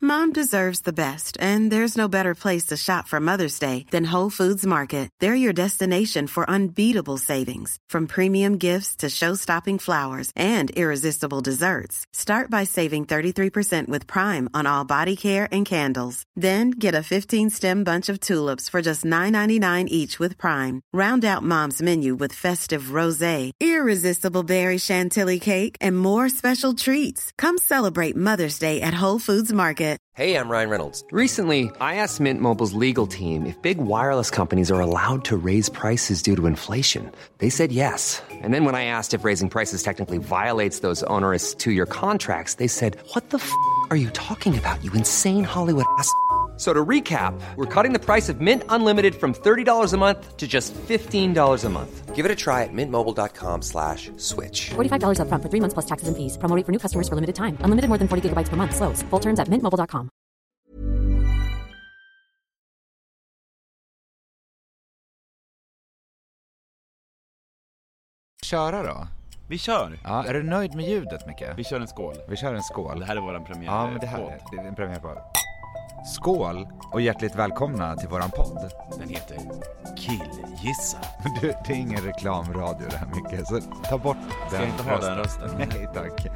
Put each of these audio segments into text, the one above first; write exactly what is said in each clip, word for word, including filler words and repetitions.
Mom deserves the best, and there's no better place to shop for Mother's Day than Whole Foods Market. They're your destination for unbeatable savings, from premium gifts to show-stopping flowers and irresistible desserts. Start by saving thirty-three percent with Prime on all body care and candles. Then get a fifteen-stem bunch of tulips for just nine ninety-nine each with Prime. Round out Mom's menu with festive rosé, irresistible berry chantilly cake, and more special treats. Come celebrate Mother's Day at Whole Foods Market. Hey, I'm Ryan Reynolds. Recently, I asked Mint Mobile's legal team if big wireless companies are allowed to raise prices due to inflation. They said yes. And then when I asked if raising prices technically violates those onerous two-year contracts, they said, what the f*** are you talking about, you insane Hollywood ass f- So to recap, we're cutting the price of Mint Unlimited from thirty dollars a month to just fifteen dollars a month. Give it a try at mintmobile.com slash switch. forty-five dollars up front for three months plus taxes and fees. Promo rate for new customers for limited time. Unlimited more than forty gigabytes per month. Slows full terms at mint mobile dot com. Köra då? Vi kör. Ja, är du nöjd med ljudet, Micke? Vi kör en skål. Vi kör en skål. Det här är våran premiär. Ja, men det här är, det är en premiär på. Skål och hjärtligt välkomna till våran podd. Den heter Killgissa. Du, det är ingen reklamradio det här, Micke, så ta bort den. Ska jag inte ha den rösten? Nej, tack.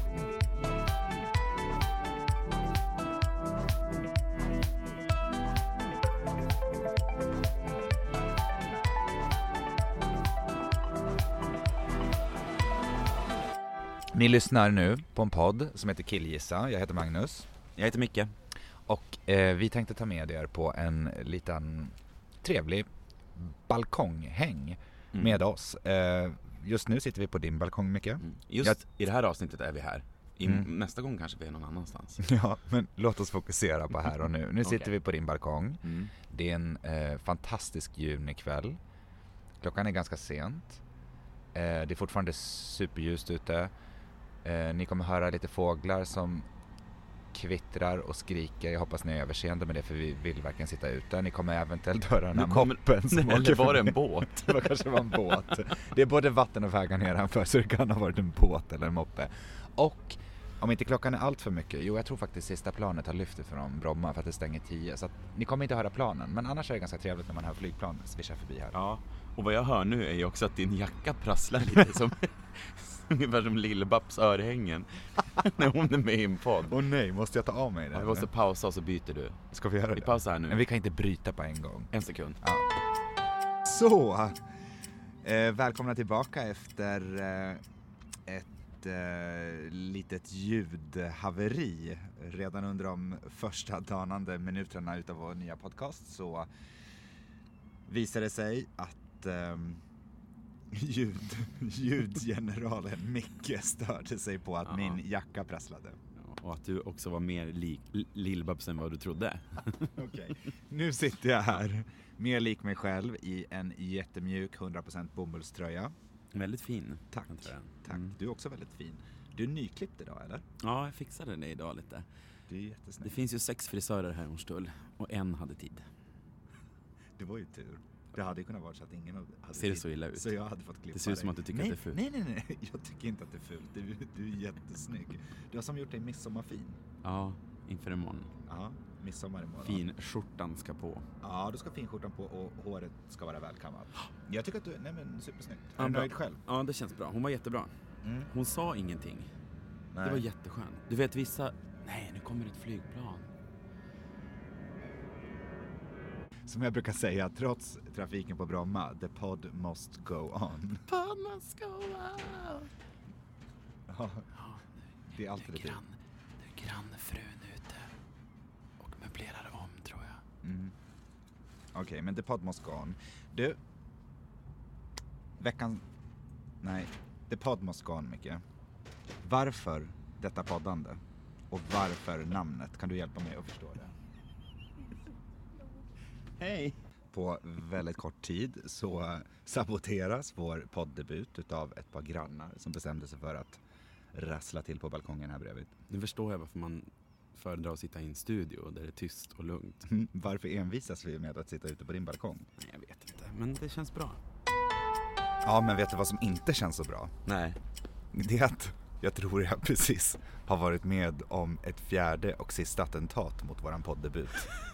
Ni lyssnar nu på en podd som heter Killgissa. Jag heter Magnus. Jag heter Micke. Och eh, vi tänkte ta med er på en liten trevlig balkonghäng mm. med oss. Eh, just nu sitter vi på din balkong, Micke. Mm. Just Jag... i det här avsnittet är vi här. I mm. Nästa gång kanske vi är någon annanstans. Ja, men låt oss fokusera på här och nu. Nu sitter okay. vi på din balkong. Mm. Det är en eh, fantastisk junikväll. Klockan är ganska sent. Eh, det är fortfarande superljust ute. Eh, ni kommer höra lite fåglar som kvittrar och skriker. Jag hoppas ni är överseende med det, för vi vill verkligen sitta ute. Ni kommer eventuellt höra den här kommer... moppen som Nej, eller var det en båt? Det var kanske var en båt. Det är både vatten och vägar nedanför, så det kan ha varit en båt eller en moppe. Och om inte klockan är allt för mycket, jo jag tror faktiskt sista planet har lyft från Bromma för att det stänger tio. Så att ni kommer inte höra planen, men annars är det ganska trevligt när man hör flygplan svischa förbi här. Ja, och vad jag hör nu är ju också att din jacka prasslar lite som... Ungefär som Lill-Babs örhängen när hon är med i en podd. Åh oh, nej, måste jag ta av mig det? Ja, vi måste pausa och så byter du. Ska vi göra det? Vi pausar här nu. Men vi kan inte bryta på en gång. En sekund. Ja. Så, eh, välkomna tillbaka efter eh, ett eh, litet ljudhaveri. Redan under de första danande minuterna utav vår nya podcast så visade det sig att eh, Ljud, ljudgeneralen Micke störde sig på att Aha. min jacka prasslade. Och att du också var mer lik Lill-Babs än vad du trodde. Okej, okay. Nu sitter jag här mer lik mig själv i en jättemjuk hundra procent bomullströja. Väldigt fin. Tack, tack. Mm. Du är också väldigt fin. Du är nyklippt idag, eller? Ja, jag fixade det idag lite. Det är jättesnyggt. Det finns ju sex frisörer här i Hornstull och en hade tid. Det var ju tur. Det hade kunnat vara så att ingen hade Ser det så illa ut? Så jag hade fått klippa. Det ser ut som att du tycker nej, att det är fult. Nej, nej, nej. Jag tycker inte att det är fult. Du, du är jättesnygg. Du har som gjort dig midsommarfin. Ja, inför imorgon. Ja, midsommar imorgon. Fin skjortan ska på. Ja, du ska fin skjortan på och håret ska vara välkammat. Jag tycker att du, nej men supersnyggt. Är ja, du nöjd själv? Ja, det känns bra. Hon var jättebra. Mm. Hon sa ingenting. Nej. Det var jätteskönt. Du vet vissa, nej nu kommer ett flygplan. Som jag brukar säga, trots trafiken på Bromma, the pod must go on. Pod must go on. Ja, det är alltid det. Grann, det är grannfrun ute och möblerar om, tror jag. Mm. Okej, okay, men the pod must go on. Du, veckan... Nej, the pod must go on, Micke. Varför detta poddande? Och varför namnet? Kan du hjälpa mig att förstå det? Hej! På väldigt kort tid så saboteras vår poddebut utav ett par grannar som bestämde sig för att rassla till på balkongen här bredvid. Nu förstår jag varför man föredrar att sitta i en studio där det är tyst och lugnt. Varför envisas vi med att sitta ute på din balkong? Nej, jag vet inte, men det känns bra. Ja, men vet du vad som inte känns så bra? Nej. Det är att Jag tror jag precis har varit med om ett fjärde och sista attentat mot våran poddebut.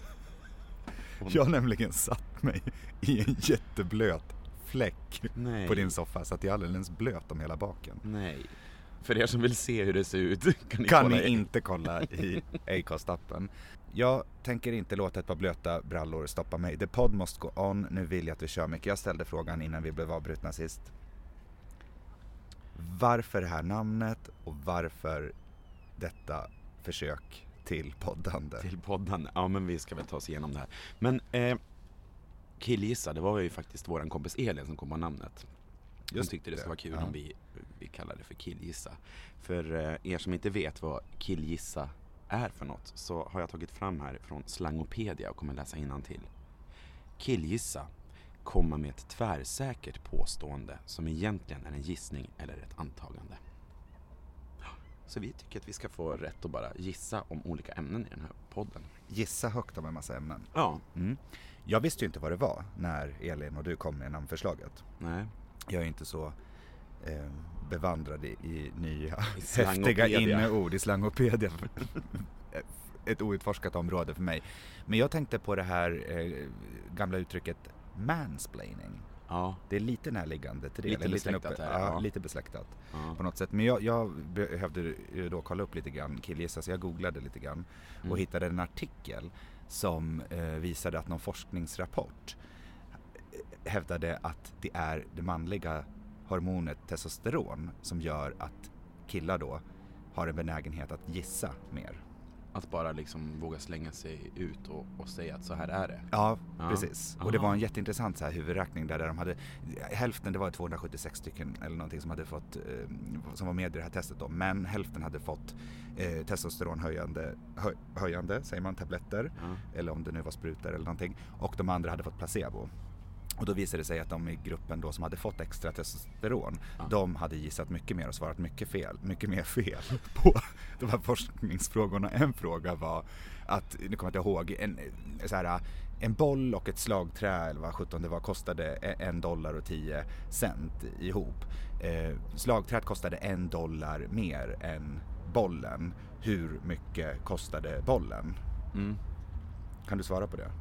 Jag har nämligen satt mig i en jätteblöt fläck Nej. på din soffa så att jag är alldeles blöt om hela baken. Nej. För er som vill se hur det ser ut kan ni, kan kolla ni i. inte kolla i Acast-appen. Jag tänker inte låta ett par blöta brallor stoppa mig. The pod must go on. Nu vill jag att vi kör mycket. Jag ställde frågan innan vi blev avbrutna sist. Varför det här namnet och varför detta försök till poddande? Till poddande, ja men vi ska väl ta oss igenom det här. Men eh, killgissa, det var ju faktiskt våran kompis Elin som kom på namnet. Hon Just tyckte det skulle vara kul ja. om vi, vi kallar det för killgissa. För eh, er som inte vet vad killgissa är för något så har jag tagit fram här från Slangopedia och kommer läsa innantill. Killgissa. Komma med ett tvärsäkert påstående som egentligen är en gissning eller ett antagande. Så vi tycker att vi ska få rätt att bara gissa om olika ämnen i den här podden. Gissa högt om en massa ämnen. Ja. Mm. Jag visste ju inte vad det var när Elin och du kom med namnförslaget. Nej. Jag är inte så eh, bevandrad i, i nya I häftiga inneord i Slangopedia. Ett outforskat område för mig. Men jag tänkte på det här eh, gamla uttrycket mansplaining. Ja. Det är lite närliggande till det. Lite besläktat uppe, här, ja, ja. Lite besläktat ja. på något sätt. Men jag, jag behövde då kolla upp lite grann killgissa, så jag googlade lite grann och mm. hittade en artikel som eh, visade att någon forskningsrapport hävdade att det är det manliga hormonet testosteron som gör att killar då har en benägenhet att gissa mer. Att bara liksom våga slänga sig ut och, och säga att så här är det. Ja, ja. precis. Och det var en jätteintressant så här huvudräkning där, där de hade hälften, det var tvåhundrasjuttiosex stycken eller någonting som hade fått eh, som var med i det här testet då, men hälften hade fått eh, testosteronhöjande hö, höjande, säger man, tabletter ja. eller om det nu var sprutor eller någonting, och de andra hade fått placebo. Och då visade det sig att de i gruppen då som hade fått extra testosteron, ja. de hade gissat mycket mer och svarat mycket fel, mycket mer fel på de här forskningsfrågorna. En fråga var att, nu kommer jag inte ihåg, en, så här, en boll och ett slagträ eller vad sjutton det var kostade en dollar och tio cent ihop. Eh, slagträet kostade en dollar mer än bollen. Hur mycket kostade bollen? Mm. Kan du svara på det?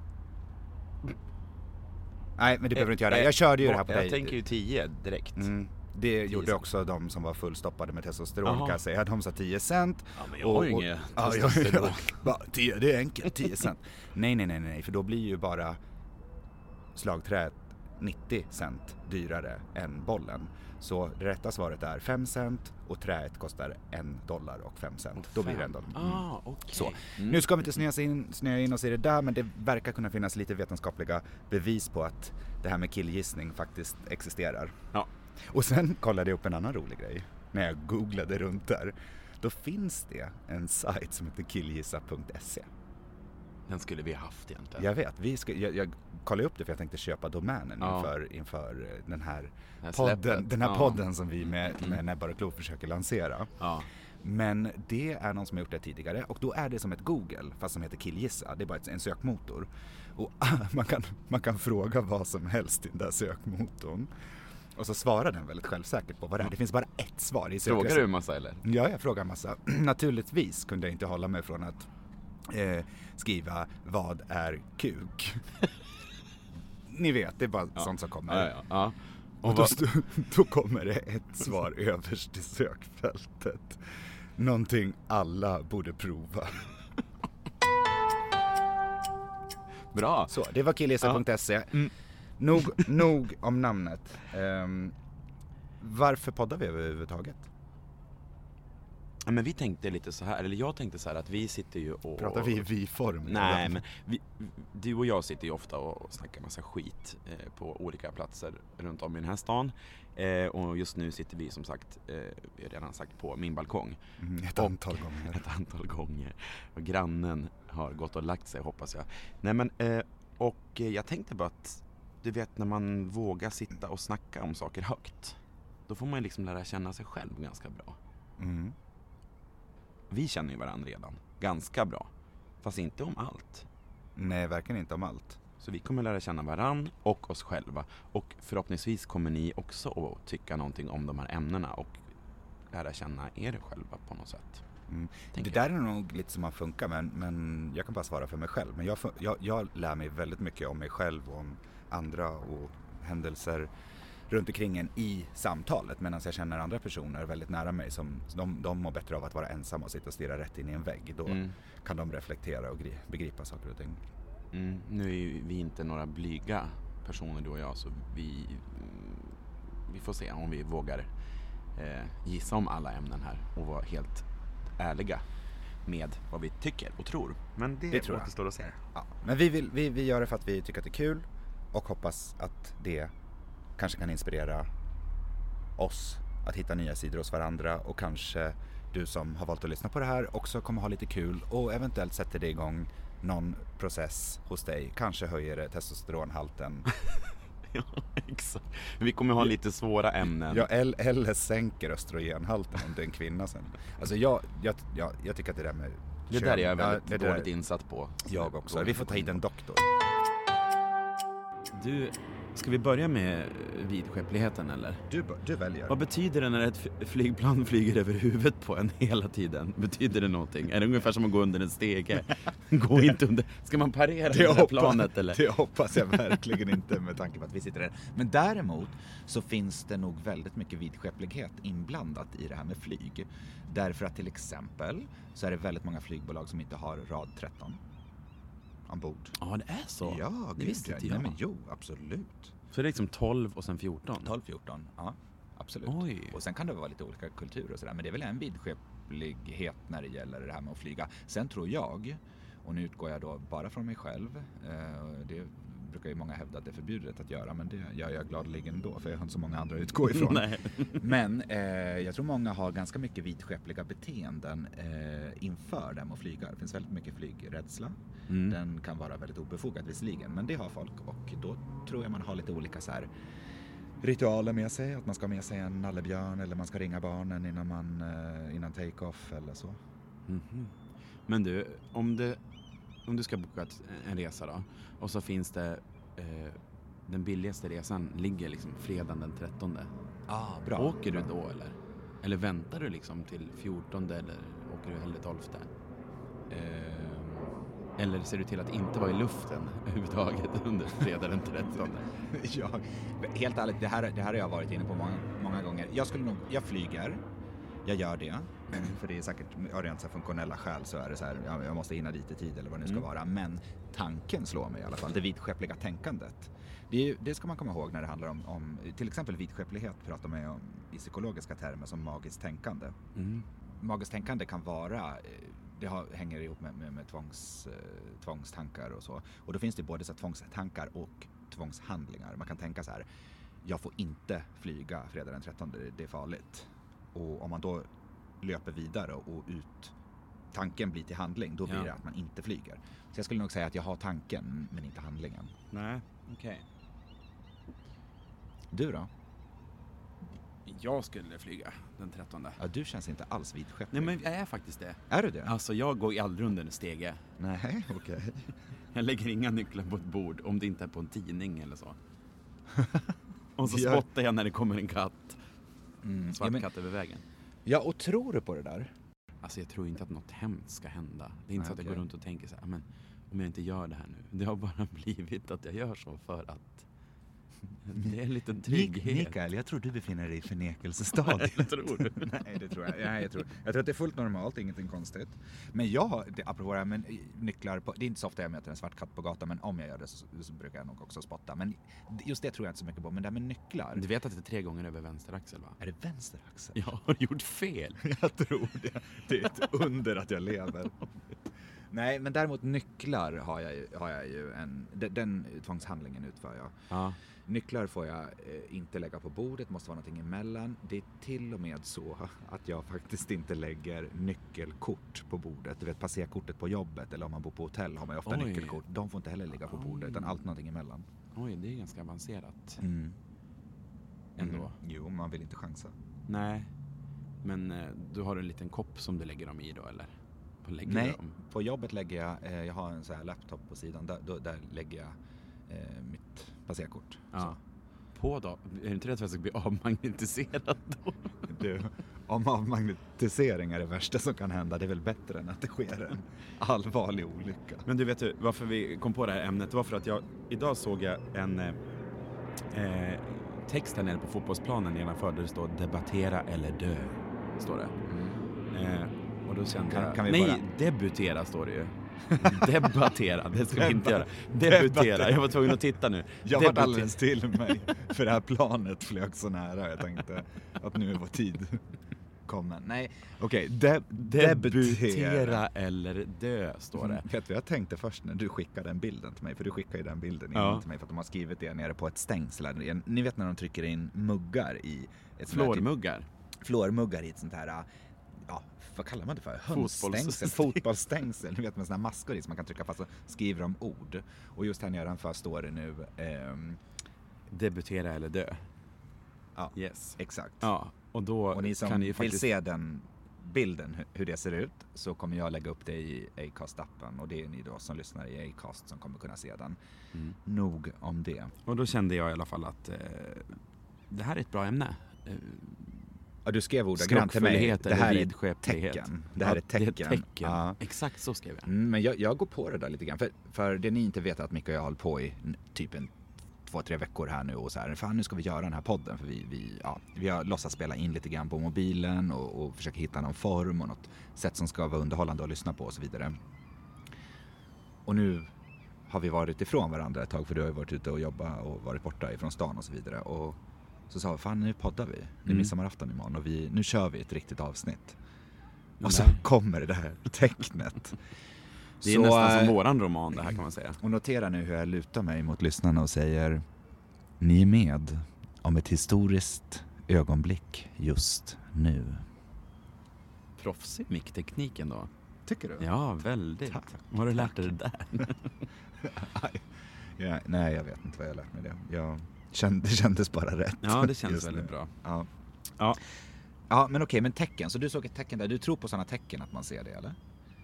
Nej, men det behöver du inte göra. Jag körde ju det här på jag dig. Jag tänker ju tio direkt. Mm. Det tio gjorde cent. Också de som var fullstoppade med testosteron. Aha. Kan jag säga. De sa tio cent. Ja, men jag har ju inget ja, testosteron. Ja, tio, det är enkelt, tio cent. nej, nej, nej, nej. För då blir ju bara slagträet nittio cent dyrare än bollen. Så det rätta svaret är fem cent och träet kostar en dollar och fem cent. Och då blir det en dollar. Mm. Ah, okay. Så. Mm. Nu ska vi inte snöa in, snöa in oss i det där, men det verkar kunna finnas lite vetenskapliga bevis på att det här med killgissning faktiskt existerar. Ja. Och sen kollade jag upp en annan rolig grej när jag googlade runt där. Då finns det en sajt som heter killgissa punkt se. Den skulle vi ha haft egentligen. Jag vet, vi ska, jag, jag kollade upp det för jag tänkte köpa domänen ja. inför, inför den här, här podden, den här ja. podden som vi med, med mm. näbbar och klor försöker lansera. Ja. Men det är någon som har gjort det tidigare och då är det som ett Google fast som heter killgissa. Det är bara en sökmotor. Och man kan, man kan fråga vad som helst i den där sökmotorn. Och så svarar den väldigt självsäkert på vad det är. Det finns bara ett svar i sökresultatet. Frågar du en massa eller? Ja, jag frågar en massa. Naturligtvis kunde jag inte hålla mig från att eh, skriva vad är kuk. Ni vet, det är bara ja. sånt som kommer. Ja, ja, ja. Och, och då, då kommer det ett svar överst i sökfältet. Någonting alla borde prova. Bra. Så, det var killgissa punkt se. Ja. Mm. Nog, nog om namnet. Um, varför poddar vi överhuvudtaget? Ja, men vi tänkte lite så här, eller jag tänkte så här att vi sitter ju och... Pratar vi i vi-form? Nej, men vi, du och jag sitter ju ofta och snackar massa skit eh, på olika platser runt om i den här stan. Eh, och just nu sitter vi som sagt, eh, vi har redan sagt, på min balkong. Mm, ett och, antal gånger. Ett antal gånger. Och grannen har gått och lagt sig, hoppas jag. Nej, men, eh, och jag tänkte bara att, du vet, när man vågar sitta och snacka om saker högt, då får man ju liksom lära känna sig själv ganska bra. Mm. Vi känner ju varandra redan ganska bra, fast inte om allt. Nej, verkligen inte om allt. Så vi kommer lära känna varann och oss själva. Och förhoppningsvis kommer ni också att tycka någonting om de här ämnena och lära känna er själva på något sätt. Mm. Det där är nog lite som man funkar, men, men jag kan bara svara för mig själv. Men jag, jag, jag lär mig väldigt mycket om mig själv och om andra och händelser runt omkring en i samtalet, medan jag känner andra personer väldigt nära mig som de, de mår bättre av att vara ensamma och sitta och stirra rätt in i en vägg. Då mm. kan de reflektera och gri- begripa saker och ting. Mm. Nu är ju vi inte några blyga personer, du och jag, så vi, vi får se om vi vågar eh, gissa om alla ämnen här och vara helt ärliga med vad vi tycker och tror. Men det, det tror jag återstår att se. Ja. Men vi, vill, vi, vi gör det för att vi tycker att det är kul och hoppas att det kanske kan inspirera oss att hitta nya sidor hos varandra, och kanske du som har valt att lyssna på det här också kommer ha lite kul och eventuellt sätter det igång någon process hos dig. Kanske höjer det testosteronhalten. Ja, exakt. Vi kommer ha lite svåra ämnen. Ja, eller sänker östrogenhalten om det är en kvinna sen. Alltså jag, jag, jag, jag tycker att det där med det kön, där är jag väldigt ja, dåligt där, insatt på. Jag också. Vi får ta hit en doktor. Du, ska vi börja med vidskepligheten eller? Du, du väljer. Vad betyder det när ett flygplan flyger över huvudet på en hela tiden? Betyder det någonting? Är det ungefär som att gå under en stege? Gå inte under. Ska man parera det, det hoppas, planet eller? Det hoppas jag verkligen inte med tanke på att vi sitter där. Men däremot så finns det nog väldigt mycket vidskeplighet inblandat i det här med flyg. Därför att till exempel så är det väldigt många flygbolag som inte har rad tretton ombord. Ja, det är så. Ja, det visste inte jag. Nej, men jo, absolut. Så det är liksom tolv och sen fjorton? tolv fjorton, ja, absolut. Oj. Och sen kan det vara lite olika kulturer och sådär, men det är väl en vidskeplighet när det gäller det här med att flyga. Sen tror jag, och nu utgår jag då bara från mig själv, eh, det brukar ju många hävda att det är förbjudet att göra, men det gör jag gladeligen då, för jag har inte så många andra att utgå ifrån. Nej. Men eh, jag tror många har ganska mycket vidskepliga beteenden eh, inför dem att flyga. Det finns väldigt mycket flygrädsla. Mm. Den kan vara väldigt obefogad visserligen, men det har folk, och då tror jag man har lite olika så här ritualer med sig, att man ska ha med sig en nallebjörn eller man ska ringa barnen innan man eh, innan take-off eller så. Mm-hmm. Men du, om det om du ska boka ett, en resa då, och så finns det eh, den billigaste resan ligger liksom fredagen den trettonde. Ah, bra. Åker du bra. då eller? Eller väntar du liksom till fjortonde eller åker du hellre tolfte? Eh, eller ser du till att inte vara i luften överhuvudtaget under fredagen den trettonde? Ja, helt ärligt, det här, det här har jag varit inne på många, många gånger. Jag skulle nog, jag flyger. Jag gör det, för det är säkert av rent så funktionella skäl så är det så här, ja, jag måste hinna dit i tid eller vad det nu ska mm. vara. Men tanken slår mig i alla fall, det vidskepliga tänkandet. Det, det ska man komma ihåg när det handlar om, om till exempel vidskeplighet pratar man om i psykologiska termer som magiskt tänkande. Mm. Magiskt tänkande kan vara, det har, hänger ihop med, med, med tvångs, tvångstankar och så. Och då finns det både så här, tvångstankar och tvångshandlingar. Man kan tänka så här, jag får inte flyga fredag den trettonde, det är farligt. Och om man då löper vidare och ut, tanken blir till handling, då blir ja. det att man inte flyger. Så jag skulle nog säga att jag har tanken men inte handlingen. Nej, okej. Okay. Du då? Jag skulle flyga den trettonde. Ja, du känns inte alls vidskeplig. Nej, men jag är faktiskt det. Är du det? Alltså, jag går aldrig under en stege. Nej, okej. Okay. Jag lägger inga nycklar på ett bord om det inte är på en tidning eller så. Och så spottar jag när det kommer en katt. Mm. Svart ja, men, katt över vägen. Ja, och tror du på det där? Alltså jag tror inte att något hemskt ska hända. Det är inte Nej, så att okay. jag går runt och tänker så här, men om jag inte gör det här nu. Det har bara blivit att jag gör så för att det är en liten trygghet. Mikael, jag tror du befinner dig i förnekelsestadiet. Jag tror. Nej, det tror jag. Nej, jag tror. Jag tror att det är fullt normalt, ingenting konstigt. Men jag har, det, apropå det här med nycklar på, det är inte så ofta jag möter en svart katt på gatan, men om jag gör det så, så brukar jag nog också spotta. Men just det tror jag inte så mycket på. Men det här med nycklar. Du vet att det är tre gånger över vänster axel, va? Är det vänster axel? Jag har gjort fel. Jag tror det. Det är ett under att jag lever. Nej, men däremot nycklar har jag, har jag ju en, den, den tvångshandlingen utför jag. Ja. Nycklar får jag eh, inte lägga på bordet, måste vara någonting emellan. Det är till och med så att jag faktiskt inte lägger nyckelkort på bordet. Du vet, passerkortet på jobbet eller om man bor på hotell har man ju ofta Oj. nyckelkort. De får inte heller ligga på bordet, utan allt någonting emellan. Oj, det är ganska avancerat. Mm. Ändå. Mm. Jo, man vill inte chansa. Nej, men eh, du har en liten kopp som du lägger dem i då, eller? Lägger Nej, dem? På jobbet lägger jag, eh, jag har en sån här laptop på sidan, där, då, där lägger jag eh, mitt passerkort. Ja. På då? Är du inte rädd för att jag ska bli avmagnetiserad då? Du, om avmagnetisering är det värsta som kan hända, det är väl bättre än att det sker en allvarlig olycka. Men du vet du, varför vi kom på det här ämnet, det var för att jag, idag såg jag en eh, text här nere på fotbollsplanen nedanför där det står debattera eller dö, står det. Mm. Eh, och då kände kan, jag, kan vi nej, bara... debattera står det ju. Debattera, det skulle inte göra. Debattera, jag var tvungen att titta nu. Jag var alldeles till mig, för det här planet flög så nära. Jag tänkte att nu är vår tid kommen. Nej, okej. Okay. De- debutera eller dö, står det. Mm. Vet du, jag tänkte först när du skickade den bilden till mig, för du skickade ju den bilden ja. till mig för att de har skrivit det nere på ett stängsel. Ni vet när de trycker in muggar i... ett Flormuggar? Typ, flormuggar i ett sånt här... Ja, vad kallar man det för? Hönsstängsel, fotbollsstängsel. Ni vet med såna här maskor i som man kan trycka fast och skriver om ord. Och just här nedanför står det nu... Ehm... Debutera eller dö. Ja, yes. Exakt. Ja, och då och ni som kan ni vill faktiskt... se den bilden, hur det ser ut, så kommer jag lägga upp det i Acast-appen. Och det är ni då som lyssnar i Acast som kommer kunna se den. Mm. Nog om det. Och då kände jag i alla fall att eh, det här är ett bra ämne. Eh, Ja, du skrev ordagrant till mig. Det här är tecken. Det här ja, är tecken. Det är tecken. Ja. Exakt så skrev jag. Mm, men jag, jag går på det där lite grann. För, för det ni inte vet är att Micke och jag har hållit på i typ en två, tre veckor här nu. Och så här, fan nu ska vi göra den här podden. För vi, vi, ja, vi har låtsats spela in lite grann på mobilen. Och, och försöka hitta någon form och något sätt som ska vara underhållande att lyssna på och så vidare. Och nu har vi varit ifrån varandra ett tag. För du har ju varit ute och jobbat och varit borta ifrån stan och så vidare. Och så sa vi, fan nu poddar vi. Det är mm. midsommarafton imorgon och vi, nu kör vi ett riktigt avsnitt. Och Nej. så kommer det här tecknet. Det är så, nästan som våran roman det här kan man säga. Och notera nu hur jag lutar mig mot lyssnarna och säger: ni är med om ett historiskt ögonblick just nu. Proffsig micktekniken då. Tycker du? Ja, väldigt. Tack. Vad har du lärt dig det där? ja, nej, jag vet inte vad jag har lärt mig det. Jag kände, det kändes bara rätt. Ja, det känns väldigt nu. Bra. Ja. Ja. Ja, men okej, men tecken. Så du såg ett tecken där. Du tror på sådana tecken att man ser det, eller?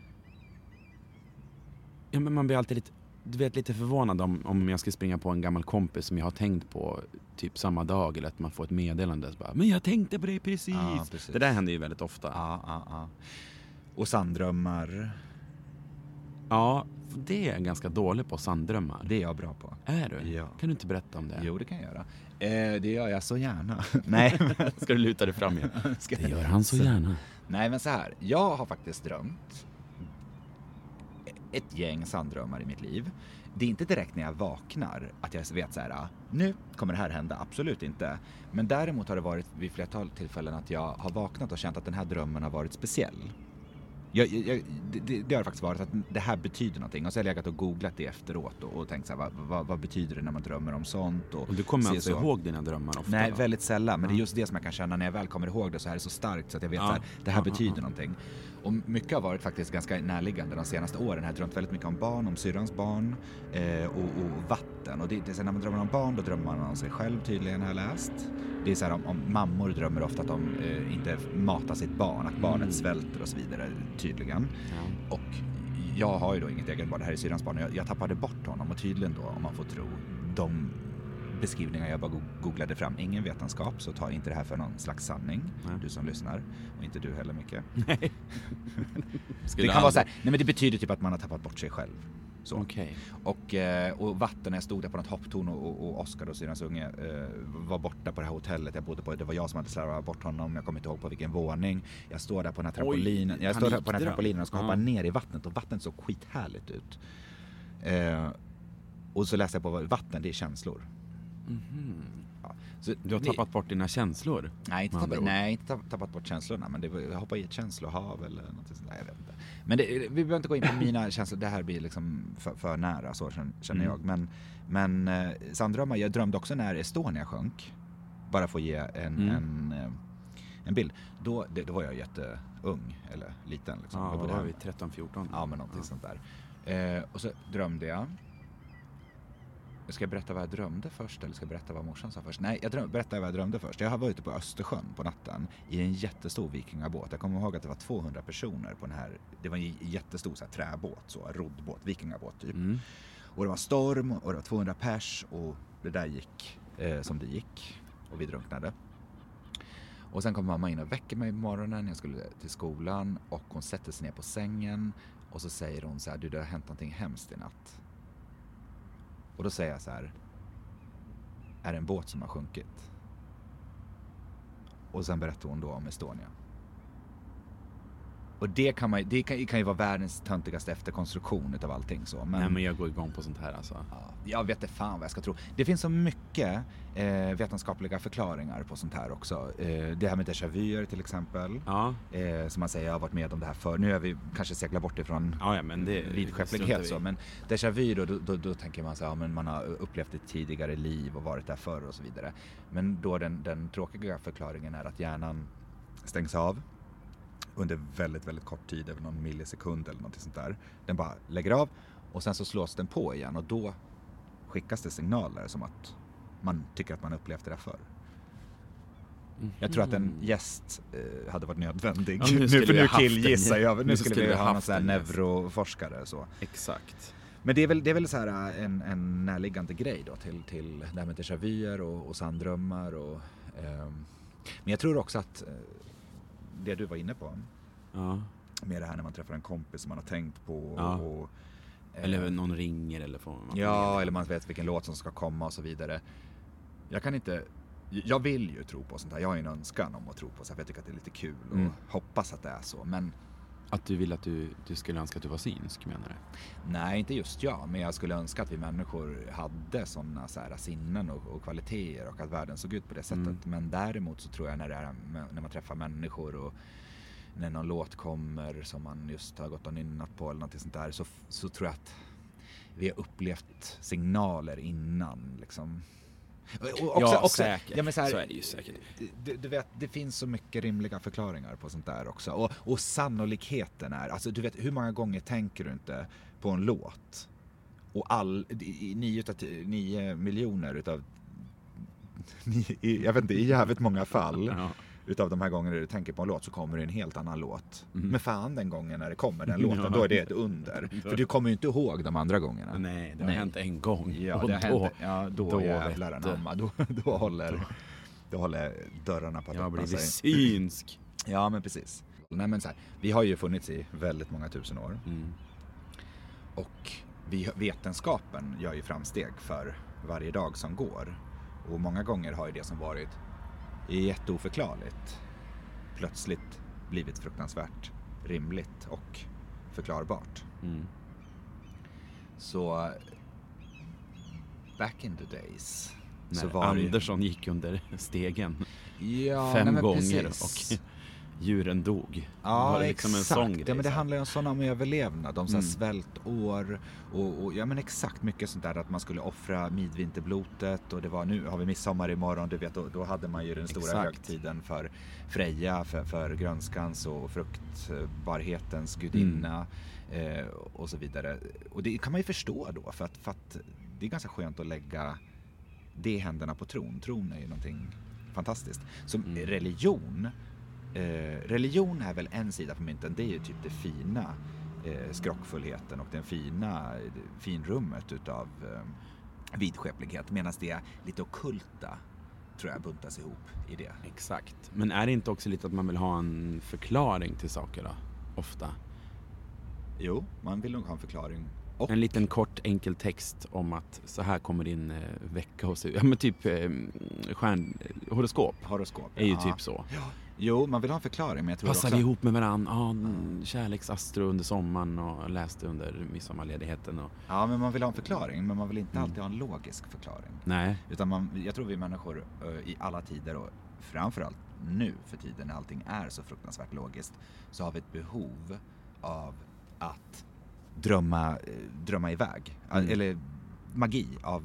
Ja, men man blir alltid lite, du vet, lite förvånad om, om jag ska springa på en gammal kompis som jag har tänkt på typ samma dag, eller att man får ett meddelande så bara, men jag tänkte på det precis. Ja, precis. Det där händer ju väldigt ofta. Ja, ja, ja. Och sanddrömmar. Ja, det är jag ganska dålig på, sanddrömmar. Det är jag bra på. Är du? Ja. Kan du inte berätta om det? Jo, det kan jag göra. Eh, det gör jag så gärna. Nej. Ska du luta dig fram igen? Det gör han så gärna. Nej, men så här. Jag har faktiskt drömt ett gäng sanddrömmar i mitt liv. Det är inte direkt när jag vaknar att jag vet så här, nu kommer det här hända, absolut inte. Men däremot har det varit vid flertal tillfällen att jag har vaknat och känt att den här drömmen har varit speciell. Jag, jag, det, det har faktiskt varit att det här betyder någonting. Och så har jag legat och googlat det efteråt och, och tänkt så här, vad, vad, vad betyder det när man drömmer om sånt? Och, och du kommer alltså så. ihåg dina drömmar ofta? Nej, då? väldigt sällan. Men ja. det är just det som jag kan känna när jag väl kommer ihåg det så här är så starkt så att jag vet ja. att det här ja, betyder ja, ja. någonting. Och mycket har varit faktiskt ganska närliggande de senaste åren. Jag har drömt väldigt mycket om barn, om syrrans barn eh, och, och vatten. Och det, det är så här, när man drömmer om barn, då drömmer man om sig själv tydligen, har jag läst. Det är så här, om, om mammor drömmer ofta att de eh, inte matar sitt barn, att barnet mm. svälter och så vidare tydligen. Ja. Och jag har ju då inget eget barn, det här är syrrans barn. Jag, jag tappade bort honom och tydligen då, om man får tro, de beskrivningar jag bara googlade fram. Ingen vetenskap, så ta inte det här för någon slags sanning. Nej. Du som lyssnar. Och inte du heller, mycket. Nej. Det kan vara så här, nej men det betyder typ att man har tappat bort sig själv. Så. Okay. Och, och vatten, jag stod där på något hopptorn och, och, och Oskar och syrrans unge eh, var borta på det här hotellet jag bodde på. Det var jag som hade slarvat bort honom. Jag kommer inte ihåg på vilken våning. Jag står där på den här trampolinen. Oj, jag står där på den här trampolinen och ska ja. hoppa ner i vattnet. Och vattnet såg skithärligt ut. Eh, och så läste jag på vad vatten, det är känslor. Mm-hmm. Ja. Så du har det, tappat bort dina känslor? Nej, inte tappat, nej, inte tappat bort känslorna. Men det var, jag hoppade i ett känslohav eller något sånt där, jag vet inte. Men det, vi behöver inte gå in på mina känslor. Det här blir liksom för, för nära, så känner jag. Men, men eh, sanddrömmar, jag drömde också när Estonia sjönk. Bara för att ge en, mm. en, eh, en bild. Då, det, då var jag jätteung, eller liten. Liksom. Ja, då var vi tretton fjorton. Ja, men någonting ja. sånt där. Eh, och så drömde jag. Ska jag berätta vad jag drömde först eller ska jag berätta vad morsan sa först? Nej, jag dröm, berättar vad jag drömde först. Jag var ute på Östersjön på natten i en jättestor vikingabåt. Jag kommer ihåg att det var tvåhundra personer på den här. Det var en jättestor så här, träbåt, så roddbåt, vikingabåt typ. Mm. Och det var storm och det var tvåhundra pers och det där gick eh, som det gick och vi drunknade. Och sen kom mamma in och väcker mig på morgonen. Jag skulle till skolan och hon sätter sig ner på sängen. Och så säger hon så här, du, det har hänt någonting hemskt i natt. Och då säger jag så här, är det en båt som har sjunkit? Och sen berättar hon då om Estonia. Och det kan, man, det kan, kan ju vara världens töntigaste efterkonstruktion utav allting så. Men, Nej, men jag går igång på sånt här alltså. Ja, jag vet inte fan vad jag ska tro. Det finns så mycket eh, vetenskapliga förklaringar på sånt här också. Eh, det här med déjà vu till exempel. Ja. Eh, som man säger, jag har varit med om det här för. Nu har vi kanske seglat bort ifrån ja, ja, men det, vidskeplighet så. Men déjà vu då, då, då, då tänker man så här, ja, men man har upplevt ett tidigare liv och varit där förr och så vidare. Men då den, den tråkiga förklaringen är att hjärnan stängs av under väldigt, väldigt kort tid, över någon millisekund eller något sånt där. Den bara lägger av och sen så slås den på igen och då skickas det signaler som att man tycker att man upplevt det där förr. Mm. Jag tror att en gäst eh, hade varit nödvändig. Ja, nu nu skulle för vi nu haft killgissar en- jag. Nu, nu skulle skulle vi vi ha någon haft sån här en gäst. neuroforskare så. Exakt. Men det är väl, det är väl så här en, en närliggande grej då till, till det här med déjà vuer och, och sanddrömmar och ehm, men jag tror också att eh, det du var inne på Ja. med det här när man träffar en kompis som man har tänkt på Ja. och, eh, Eller någon ringer eller får man ja, eller man vet vilken låt som ska komma och så vidare. Jag kan inte, jag vill ju tro på sånt här. Jag har ju en önskan om att tro på så här, för jag tycker att det är lite kul och Mm. hoppas att det är så. Men Att du vill att du, du skulle önska att du var synsk, menar du? nej, inte just jag. Men jag skulle önska att vi människor hade sådana så här sinnen och, och kvaliteter och att världen såg ut på det sättet. Mm. Men däremot så tror jag när, det är, när man träffar människor och när någon låt kommer som man just har gått och nynnat på eller något sånt där, så, så tror jag att vi har upplevt signaler innan liksom. Och också, Ja, också, säkert. Ja, men så, här, Så är det ju säkert. Du, du vet, det finns så mycket rimliga förklaringar på sånt där också. Och, och sannolikheten är, alltså du vet, hur många gånger tänker du inte på en låt? Och all, i nio, utav, nio miljoner utav, nio, jag vet inte, i jävligt många fall Ja. utav de här gångerna du tänker på en låt så kommer det en helt annan låt. Mm. Men fan den gången när det kommer den låten, Ja. då är det ett under. För du kommer ju inte ihåg de andra gångerna. Nej, det har Nej. hänt en gång. Ja, och det har då, hänt, ja, då, då jävlar vet du. anamma. Då, då, håller, då håller dörrarna på att Jag har öppna blivit sig. synsk. Ja, men precis. Nej, men så här, vi har ju funnits i väldigt många tusen år. Mm. Och vi, vetenskapen gör ju framsteg för varje dag som går. Och många gånger har ju det som varit jätteoförklarligt plötsligt blivit fruktansvärt rimligt och förklarbart. Mm. Så back in the days När så var det ju- Andersson gick under stegen ja, fem nej, men gånger precis. och djuren dog. Ja, var det liksom exakt. en sån grej, ja, men det så. handlar ju om sådana om överlevnad, om så här Mm. svältår och, och ja men exakt mycket sånt där att man skulle offra midvinterblotet och det var nu har vi midsommar imorgon, du vet då, då hade man ju den stora Exakt. högtiden för Freja, för, för grönskans och fruktbarhetens gudinna Mm. eh, och så vidare. Och det kan man ju förstå då för att, för att det är ganska skönt att lägga det i händerna på tron. Tron är ju någonting fantastiskt. Så Mm. religion Eh, religion är väl en sida på mynten. Det är ju typ det fina eh, skrockfullheten och den fina eh, finrummet utav eh, vidskeplighet. Medan det lite ockulta tror jag buntas ihop i det. Exakt. Men är det inte också lite att man vill ha en förklaring till saker då? Ofta. Jo, man vill nog ha en förklaring. Och En liten kort enkel text om att så här kommer din eh, vecka och se ut. Ja, men typ eh, stjärn, horoskop horoskop. är ju ja. typ så. Jo, man vill ha en förklaring, men jag tror Passar också... vi ihop med varandra? Ja, mm. kärleksastro under sommaren och läste under midsommarledigheten. Och... Ja, men man vill ha en förklaring, men man vill inte Mm. alltid ha en logisk förklaring. Nej. Utan man, jag tror vi människor uh, i alla tider och framförallt nu för tiden när allting är så fruktansvärt logiskt så har vi ett behov av att drömma, uh, drömma iväg. Mm. Eller magi av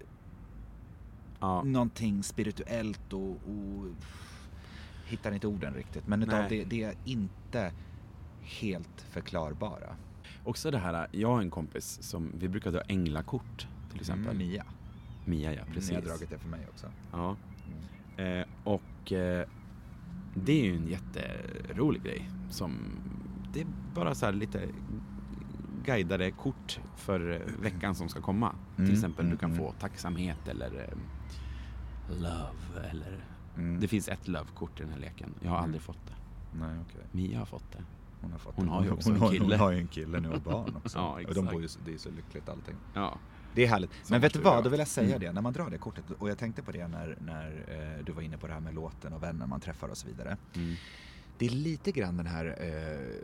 Ja. någonting spirituellt och, och hittar inte orden riktigt. Men utav Nej. det, det är inte helt förklarbara. Också det här, jag har en kompis som, vi brukar dra änglakort till exempel. Mm, Mia. Mia, ja, precis. Ni har dragit det för mig också. Ja. Eh, och eh, det är ju en jätterolig grej som det är bara så här lite guidade kort för eh, veckan som ska komma. Mm, Till exempel mm, du kan mm. få tacksamhet eller eh, love eller Mm. Det finns ett love-kort i den här leken. Jag har mm. aldrig fått det. Nej, okay. Mia har fått det. Hon har, fått hon det. har ju också hon, en kille. Hon har ju en kille nu och barn också. Ja, exakt. Och de bor ju, det är så lyckligt allting. Ja. Det är härligt. Som Men vet du vad, jag. då vill jag säga mm. det. När man drar det kortet, och jag tänkte på det när, när eh, du var inne på det här med låten och vänner man träffar och så vidare. Mm. Det är lite grann den här eh,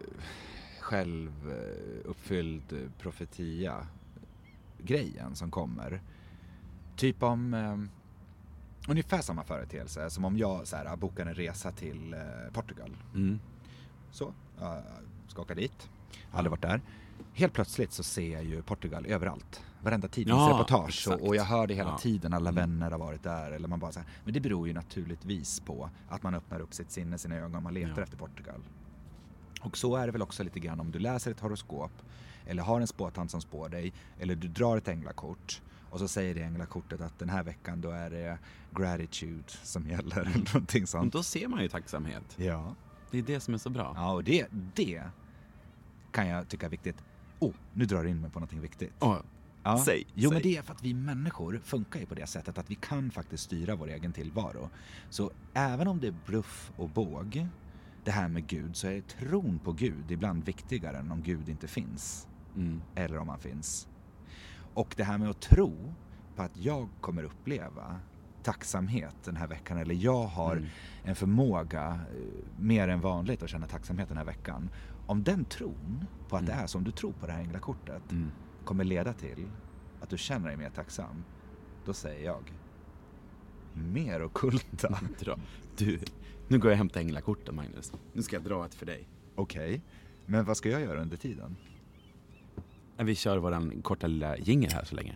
självuppfylld profetia grejen som kommer. Typ om eh, ungefär samma företeelse som om jag så här, bokar en resa till eh, Portugal. Mm. Så, jag ska åka dit. Aldrig varit där. Helt plötsligt så ser jag ju Portugal överallt. Varenda tidningsreportage. Ja, och, och jag hör det hela ja. tiden. Alla mm. vänner har varit där. Eller man bara så här. Men det beror ju naturligtvis på att man öppnar upp sitt sinne, sina ögon. Man letar Ja. efter Portugal. Och så är det väl också lite grann om du läser ett horoskop. Eller har en spåtant som spår dig. Eller du drar ett änglakort. Och så säger det änglakortet att den här veckan då är det gratitude som gäller. Mm. Eller någonting Men sånt. då ser man ju tacksamhet. Ja. Det är det som är så bra. Ja, och det, det kan jag tycka är viktigt. Oh, nu drar du in mig på någonting viktigt. Oh, ja. Säg, jo, säg. men det är för att vi människor funkar ju på det sättet att vi kan faktiskt styra vår egen tillvaro. Så även om det är bluff och båg, det här med Gud, så är tron på Gud ibland viktigare än om Gud inte finns. Mm. Eller om han finns. Och det här med att tro på att jag kommer uppleva tacksamhet den här veckan, eller jag har Mm. en förmåga eh, mer än vanligt att känna tacksamhet den här veckan. Om den tron på att Mm. det är som du tror på det här änglakortet Mm. kommer leda till att du känner dig mer tacksam, då säger jag mer ockulta. Dra. Du, nu går jag och hämtar änglakorten, Magnus. Nu ska jag dra ett för dig. Okej, okay. Men vad ska jag göra under tiden? Vi kör våran korta lilla jingle här så länge.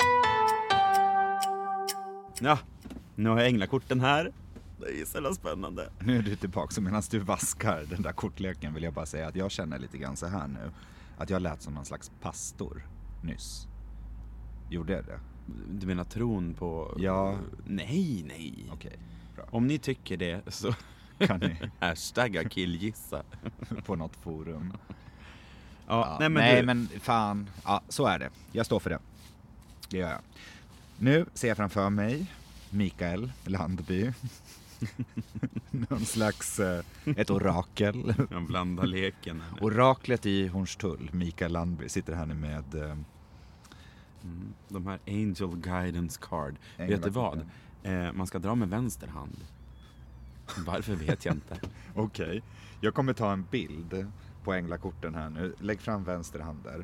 Ja, nu har jag änglakorten här. Det är så spännande. Nu är du tillbaka, så medan du vaskar den där kortleken vill jag bara säga att jag känner lite grann så här nu. Att jag lät som någon slags pastor nyss. Gjorde jag det? Du menar tron på... Ja. Nej, nej. Okej, okay, bra. Om ni tycker det så kan ni hashtagga killgissa på något forum. Ja, ja, nej, men, nej du... men fan, ja, så är det. Jag står för det. Det gör jag. Nu ser jag framför mig Mikael Landby. Någon slags, eh, ett orakel. Jag blandar leken. Oraklet i Hornstull, Mikael Landby, sitter här nu med... Eh, mm, de här Angel Guidance Card. Vet du vad? Eh, man ska dra med vänster hand. Varför vet jag inte. Okej, okay. Jag kommer ta en bild på änglakorten här nu. Lägg fram vänster hand där.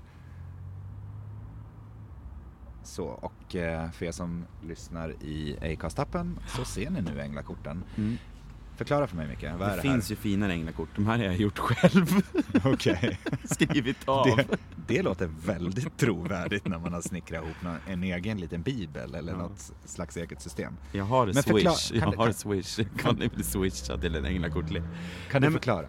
Så, och eh, för er som lyssnar i Acast-appen så ser ni nu änglakorten. Mm. Förklara för mig, Micke, vad det är det finns här? ju finare änglakort. De här har jag gjort själv. Okej. Skrivit av. Det, det låter väldigt trovärdigt när man har snickrat ihop någon, en egen liten bibel eller ja. något slags eget system. Jag har Men Swish. Förklar, jag det, har kan, Swish. Kan ni bli swishad till en änglakortlek? Kan du förklara?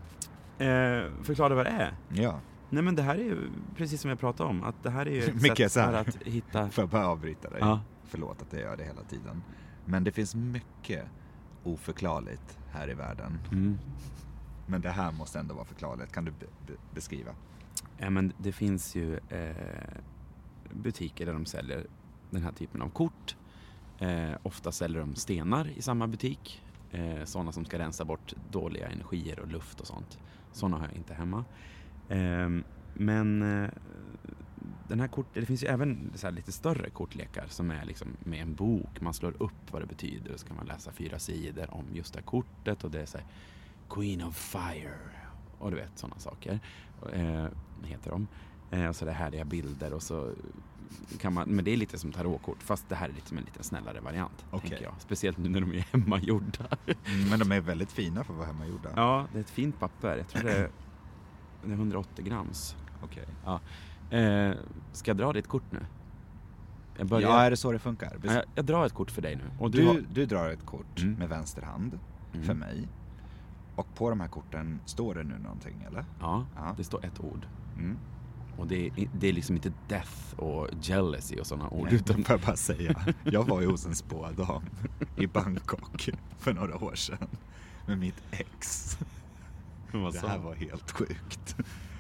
Eh, förklara vad det är? Ja. Nej, men det här är ju precis som jag pratade om. Att det här är ju ett mycket sätt för att hitta... Får jag bara avbryta dig? Ja. Förlåt att jag gör det hela tiden. Men det finns mycket oförklarligt här i världen. Mm. Men det här måste ändå vara förklarligt. Kan du be- be- beskriva? Ja, men det finns ju eh, butiker där de säljer den här typen av kort. Eh, ofta säljer de stenar i samma butik. Eh, sådana som ska rensa bort dåliga energier och luft och sånt. Sådana har jag inte hemma. Eh, men eh, den här kort, det finns ju även så här lite större kortlekar som är liksom med en bok. Man slår upp vad det betyder och så kan man läsa fyra sidor om just det här kortet. Och det är så här, Queen of Fire och du vet sådana saker eh, heter de. Eh, och så det härliga bilder och så kan man, men det är lite som tarotkort fast det här är lite som en lite snällare variant, okay. tänker jag. Speciellt nu när de är hemmagjorda. Mm, men de är väldigt fina för att vara hemmagjorda. Ja, det är ett fint papper. Jag tror det är, det är hundraåttio grams. Okej. Okay. Ja. Eh, ska jag dra ditt kort nu? Jag börjar... Ja, är det så det funkar? Bes- jag, jag drar ett kort för dig nu. Och du, du, har... du drar ett kort mm. med vänster hand mm. för mig. Och på de här korten står det nu någonting, eller? Ja, ja. det står ett ord. Mm. Och det är, det är liksom inte death och jealousy och sådana ord. Nej, utan... får jag bara säga. Jag var ju hos en spådam i Bangkok för några år sedan med mitt ex. Det här var helt sjukt.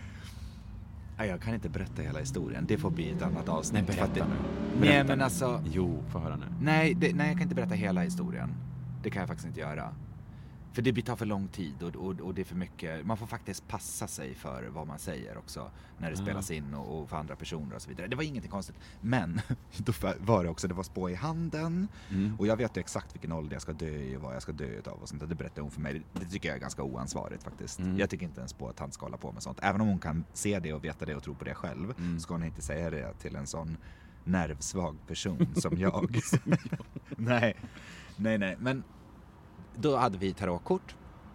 Jag kan inte berätta hela historien. Det får bli ett annat avsnitt. Nej, berätta det... nu. Nej, men alltså... Jo, får höra nu. Nej, det... Nej, jag kan inte berätta hela historien. det kan jag faktiskt inte göra. För det tar för lång tid och, och, och det är för mycket. Man får faktiskt passa sig för vad man säger också när det mm. spelas in och, och för andra personer och så vidare. Det var ingenting konstigt. Men då var det också, det var spå i handen mm. och jag vet ju exakt vilken ålder jag ska dö i och vad jag ska dö av och sånt. Det berättade hon för mig. Det tycker jag är ganska oansvarigt faktiskt. Mm. Jag tycker inte ens på att han ska hålla på med sånt. Även om hon kan se det och veta det och tro på det själv mm. ska hon inte säga det till en sån nervsvag person som jag. nej, nej, nej. Men då hade vi tarotkort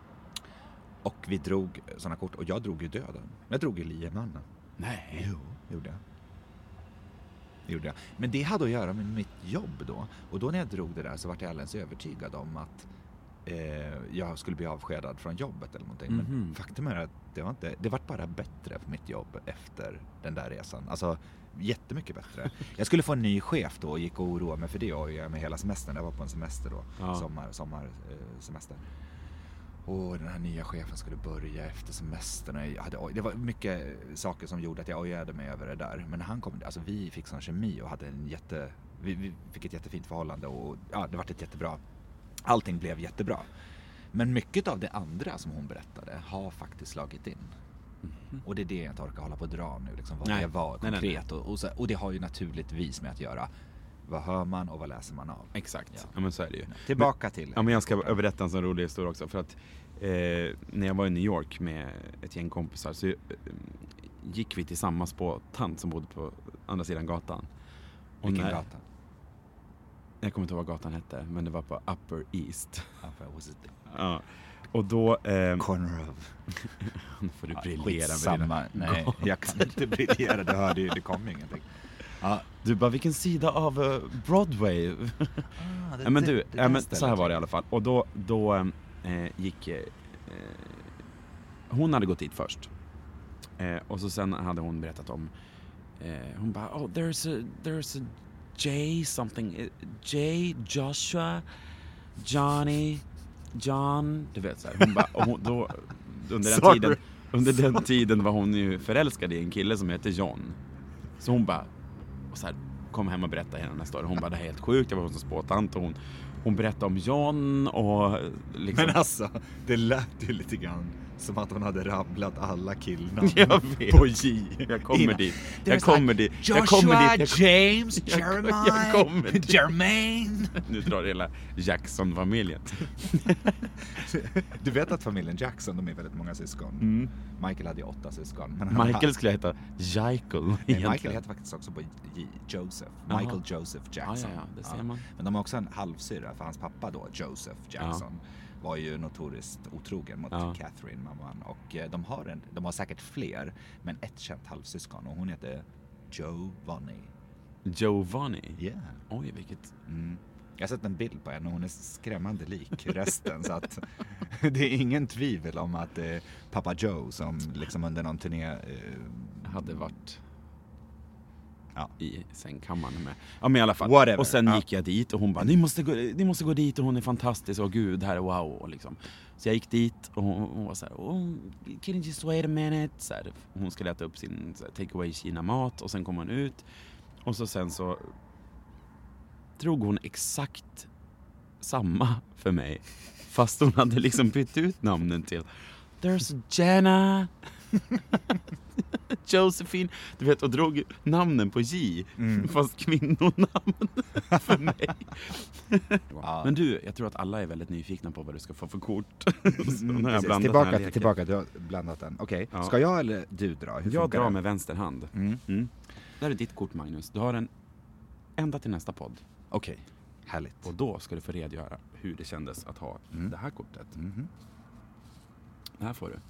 och vi drog sådana kort och jag drog ju döden. Jag drog ju liemannen. Nej. Jo, gjorde jag. gjorde jag. Men det hade att göra med mitt jobb då. Och då när jag drog det där så var jag alldeles övertygad om att eh, jag skulle bli avskedad från jobbet eller någonting. Mm-hmm. Men faktum är att det var inte, det var bara bättre på mitt jobb efter den där resan. Alltså jättemycket bättre. Jag skulle få en ny chef då och gick och oroade mig för det och jag med hela semestern. Jag var på en semester då. Ja. Sommar, sommar eh, semester. Och den här nya chefen skulle börja efter semestern. Jag hade, det var mycket saker som gjorde att jag ojade mig över det där. Men när han kom, alltså vi fick sån kemi och hade en jätte, vi, vi fick ett jättefint förhållande och ja, det var ett jättebra. Allting blev jättebra. Men mycket av det andra som hon berättade har faktiskt slagit in. Mm. Och det är det jag inte orkar hålla på att dra nu. Liksom, vad nej. det var konkret. Nej, nej, nej. Och, och, så, och det har ju naturligtvis med att göra. Vad hör man och vad läser man av? Exakt, ja, ja men så är det ju. Tillbaka till. Ja, men jag ska berätta en sån rolig historia också. För att eh, när jag var i New York med ett gäng kompisar så eh, gick vi tillsammans på tant som bodde på andra sidan gatan. Och vilken när, gata? Jag kommer inte ihåg vad gatan hette, men det var på Upper East. Upper, was it? Ja. Och då... Eh, Corner of... Nu får du briljera med dina... Nej, jag kan inte briljera. Det hörde ju, det kom ingenting. Ja. Du bara, vilken sida av uh, Broadway? Ah, det, ja, men du, det, det ja, men så här var det i alla fall. Och då, då eh, gick... Eh, hon hade gått dit först. Eh, och så sen hade hon berättat om... Eh, hon bara, oh, there's a, there's a Jay something. Jay, Joshua, Johnny, John. Du vet så här. Hon bara, och hon, då, under, den tiden, under den tiden var hon ju förälskad i en kille som heter John. Så hon bara... Och så här, kom hem och berättade hela den här storyn. Hon bara, det är helt sjukt. Jag var hos en spåtant och hon, hon berättade om John och liksom... Men alltså, det lät ju lite grann som att hon hade rabblat alla killnamn på J. Jag kommer Ina. dit. Jag kommer dit. Joshua, jag kommer dit. Jag, James, Jeremiah, jag kommer dit. Jermaine. Nu drar hela Jackson-familjen. Du vet att familjen Jackson, de är väldigt många syskon. Mm. Michael hade ju åtta syskon. Men Michael hade... skulle heta Michael. Michael heter faktiskt också på J- Joseph. Michael Aha. Joseph Jackson. Ah, ja, ja, det ser man. Men de har också en halvsyra för hans pappa då, Joseph Jackson. Ja. Var ju notoriskt otrogen mot ja. Catherine, mamman. Och eh, de har en, de har säkert fler, men ett känt halvsyskon. Och hon heter Giovanni. Giovanni? Ja. Yeah. Oj, vilket... Mm. Jag har sett en bild på henne och hon är skrämmande lik resten. Så att det är ingen tvivel om att eh, pappa Joe som liksom under någon turné eh, hade varit... Ja. I sängkammaren med. Ja, men i alla fall. Whatever. Och sen ja. gick jag dit och hon bara, ni måste, gå, ni måste gå dit och hon är fantastisk och gud, här är wow. Och liksom. Så jag gick dit och hon, hon var så här, oh, can you just wait a minute? Så här, hon skulle äta upp sin så här, take away Kina mat och sen kom hon ut. Och så sen så drog hon exakt samma för mig. Fast hon hade liksom bytt ut namnen till There's Jenna Josephine, du vet, och drog namnen på J, mm. fast kvinnonamn för mig. Ja. Men du, jag tror att alla är väldigt nyfikna på vad du ska få för kort. Mm, jag tillbaka, till, tillbaka, du har blandat den. Okej, okay. ja. Ska jag eller du dra? Hur jag drar den? Med vänster hand. Mm. Mm. Där är ditt kort, Magnus. Du har en ända till nästa podd. Okej, okay. Härligt. Och då ska du få redogöra hur det kändes att ha mm. det här kortet. Mm. Det här får du.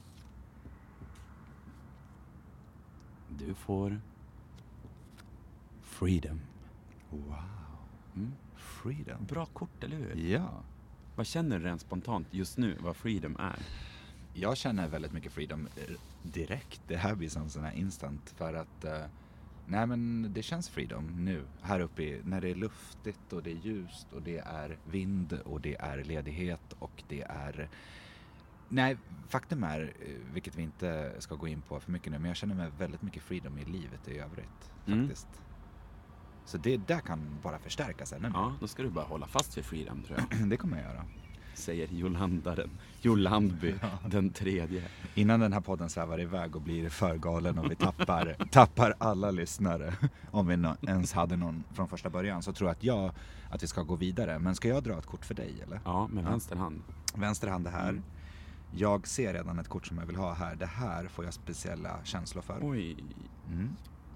Du får Freedom. Wow. Mm. Freedom. Bra kort, eller hur? Ja. Vad känner du rent spontant just nu vad Freedom är? Jag känner väldigt mycket Freedom direkt. Det här blir som sån här instant för att uh, nej men det känns Freedom nu. Här uppe i, när det är luftigt och det är ljust och det är vind och det är ledighet och det är... Nej, faktum är, vilket vi inte ska gå in på för mycket nu, men jag känner mig väldigt mycket freedom i livet i övrigt, faktiskt. Mm. Så det där kan bara förstärkas ännu mer. Ja, då ska du bara hålla fast vid freedom, tror jag. Det kommer jag göra. säger Jolandaren. Jolandby, Ja. den tredje. Innan den här podden svävar iväg och blir för galen och vi tappar, tappar alla lyssnare, om vi no- ens hade någon från första början, så tror jag att jag att vi ska gå vidare. Men ska jag dra ett kort för dig eller? Ja, med vänster hand. Vänster hand det här. Mm. Jag ser redan ett kort som jag vill ha här. Det här får jag speciella känslor för. Oj, Mm.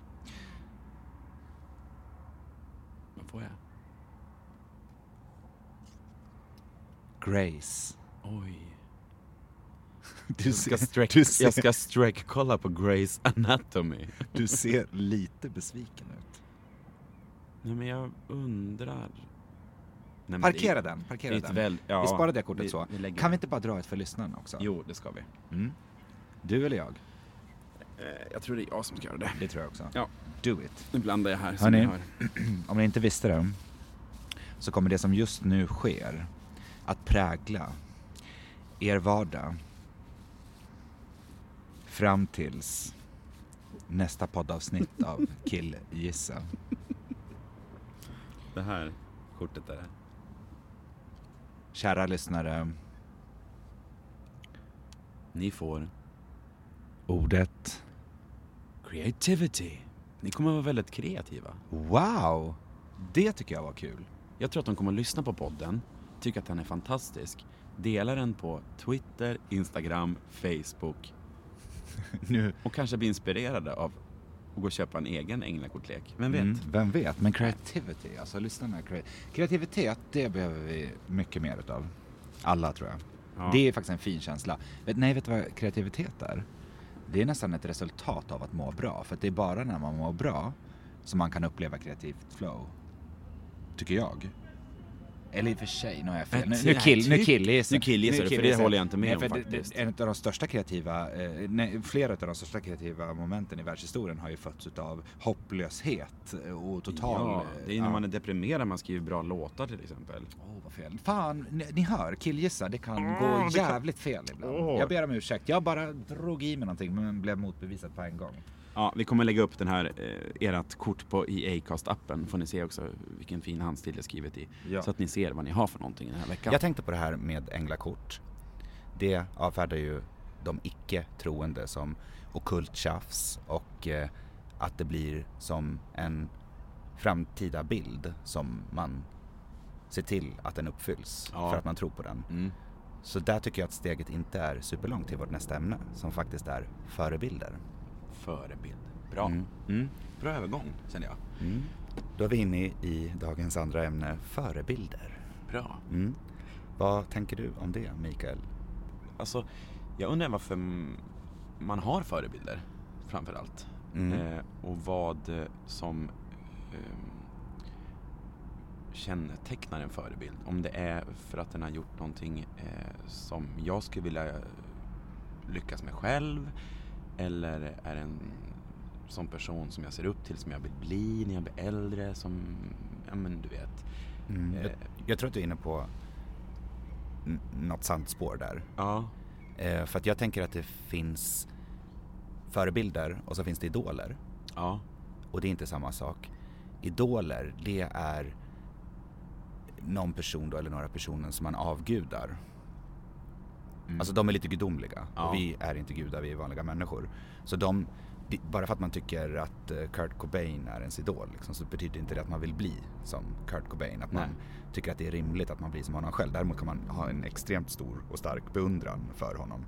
vad får jag? Grace. Oj. Du Jag ska, ser, sträck, du, ser, jag ska sträck kolla på Grey's Anatomy. du ser lite besviken ut. Nej, men jag undrar... Nej, men Parkera det, den, parkera det är ett den. väl, ja, vi sparar det kortet vi, så. Vi lägger Kan vi det. inte bara dra ett för lyssnarna också? Jo, det ska vi. Mm. Du eller jag? Eh, jag tror det är jag som ska göra det. Det tror jag också. Ja. Do it. Nu blandar jag här. som Hörni, jag hör. om ni inte visste det, så kommer det som just nu sker att prägla er vardag fram tills nästa poddavsnitt av Killgissa. Det här kortet är... Kära lyssnare, Ni får ordet creativity. Ni kommer att vara väldigt kreativa. wow, det tycker jag var kul. Jag tror att de kommer att lyssna på podden, tycka att den är fantastisk, dela den på Twitter, Instagram, Facebook Nu, och kanske bli inspirerade av att gå och köpa en egen änglakortlek. Vem vet? mm, vem vet, men creativity, alltså lyssnarna, cre- kreativitet, det behöver vi mycket mer utav. Alla tror jag. Ja. Det är faktiskt en fin känsla. Vet, nej, vet du vad kreativitet är? Det är nästan ett resultat av att må bra. För att det är bara när man mår bra som man kan uppleva kreativt flow. Tycker jag. Eller i och för sig, nu har jag fel. Nu, nu, kill, nu killgissar Nu killgissar du, för det håller jag inte med om faktiskt. En av de största kreativa, eh, nej, flera av de största kreativa momenten i världshistorien har ju fötts av hopplöshet och total... Ja, det är när ja. man är deprimerad man skriver bra låtar till exempel. Åh, vad fel. Fan, ni, ni hör, killgissa, det kan Åh, gå det kan- jävligt fel ibland. Åh. Jag ber om ursäkt, jag bara drog i mig någonting men blev motbevisad på en gång. Ja, vi kommer lägga upp den här, eh, ert kort på i Acast-appen. Får ni se också vilken fin handstil det är skrivet i. Ja. Så att ni ser vad ni har för någonting den här veckan. Jag tänkte på det här med änglakort. Det avfärdar ju de icke-troende som ockult tjafs och eh, att det blir som en framtida bild som man ser till att den uppfylls Ja. för att man tror på den. Mm. Så där tycker jag att steget inte är superlångt till vårt nästa ämne som faktiskt är förebilder. Förebild. Bra. Mm. Mm. Bra övergång, känner jag. Mm. Då är vi inne i dagens andra ämne, förebilder. Bra. Mm. Vad tänker du om det, Mikael? Alltså, jag undrar varför m- man har förebilder, framför allt. Mm. Eh, och vad eh, som eh, kännetecknar en förebild. Om det är för att den har gjort någonting eh, som jag skulle vilja lyckas med själv. Eller är en sån person som jag ser upp till, som jag vill bli när jag blir äldre. Som, ja men du vet. Mm. Eh, Jag, jag tror att du är inne på n- något sant spår där. Ja. Eh, för att jag tänker att det finns förebilder och så finns det idoler. Ja. Och det är inte samma sak. Idoler, det är någon person då, eller några personer som man avgudar. Mm. Alltså de är lite gudomliga. Ja. Och vi är inte gudar, vi är vanliga människor. Så de, de, bara för att man tycker att uh, Kurt Cobain är ens idol liksom, så betyder inte det att man vill bli som Kurt Cobain. Att man Nej. tycker att det är rimligt att man blir som honom själv. Däremot kan man ha en extremt stor och stark beundran för honom,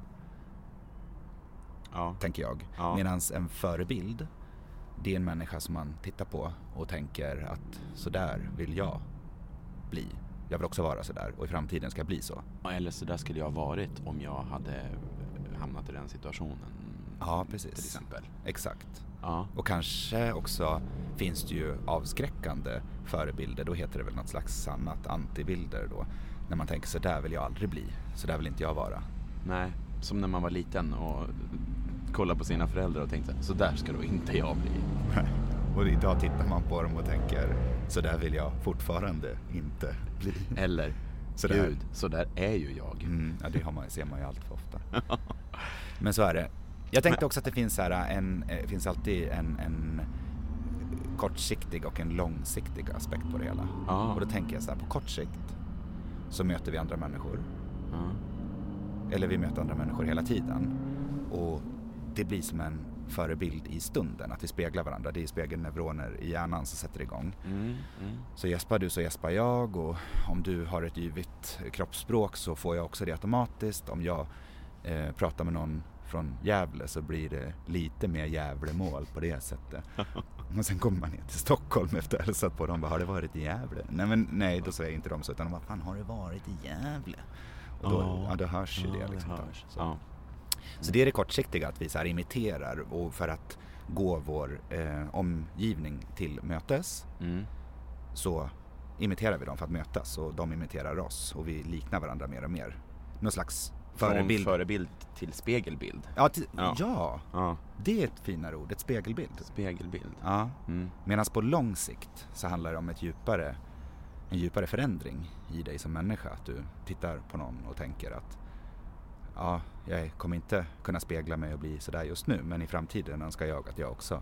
Ja. tänker jag. Ja. Medan en förebild, det är en människa som man tittar på och tänker att så där vill jag bli. Jag vill också vara så där och i framtiden ska jag bli så. Ja, eller så där skulle jag ha varit om jag hade hamnat i den situationen. Ja, precis. Till exempel. Exakt. Ja. Och kanske också finns det ju avskräckande förebilder. Då heter det väl något slags annat, antibilder då. När man tänker så där vill jag aldrig bli. Så där vill inte jag vara. Nej, som när man var liten och kollade på sina föräldrar och tänkte så där ska då inte jag bli. Och idag tittar man på dem och tänker så där vill jag fortfarande inte bli. Eller, Så där. gud, så där är ju jag. Mm, ja, det har man, ser man ju allt för ofta. Men så är det. Jag tänkte också att det finns, så här, en, eh, finns alltid en, en kortsiktig och en långsiktig aspekt på det hela. Ja. Och då tänker jag så här, på kort sikt så möter vi andra människor Mm. Eller vi möter andra människor hela tiden. Och det blir som en förebild i stunden, att vi speglar varandra. Det är spegelneuroner i hjärnan som sätter igång. Mm, mm. Så gäspar du så gäspar jag, och om du har ett givet kroppsspråk så får jag också det automatiskt. Om jag eh, pratar med någon från Gävle så blir det lite mer Gävlemål på det sättet. Och sen kommer man ner till Stockholm efter att ha hälsat på dem. Bara, har det varit i Gävle? Nej, men nej, då säger inte de så, utan de bara, fan, har det varit i Gävle? Och då, oh. ja, då hörs ju oh, det liksom. Det hörs. Så. Oh. Så det är det kortsiktiga, att vi så här imiterar, och för att gå vår eh, omgivning till mötes Mm. så imiterar vi dem för att mötas, och de imiterar oss, och vi liknar varandra mer och mer. Någon slags förebild. Från förebild till spegelbild. Ja, till, Ja. ja. Ja. Det är ett finare ord, ett spegelbild. Spegelbild. Ja. Mm. Medan på lång sikt så handlar det om ett djupare, en djupare förändring i dig som människa. Att du tittar på någon och tänker att ja, jag kommer inte kunna spegla mig och bli sådär just nu, men i framtiden önskar jag att jag också.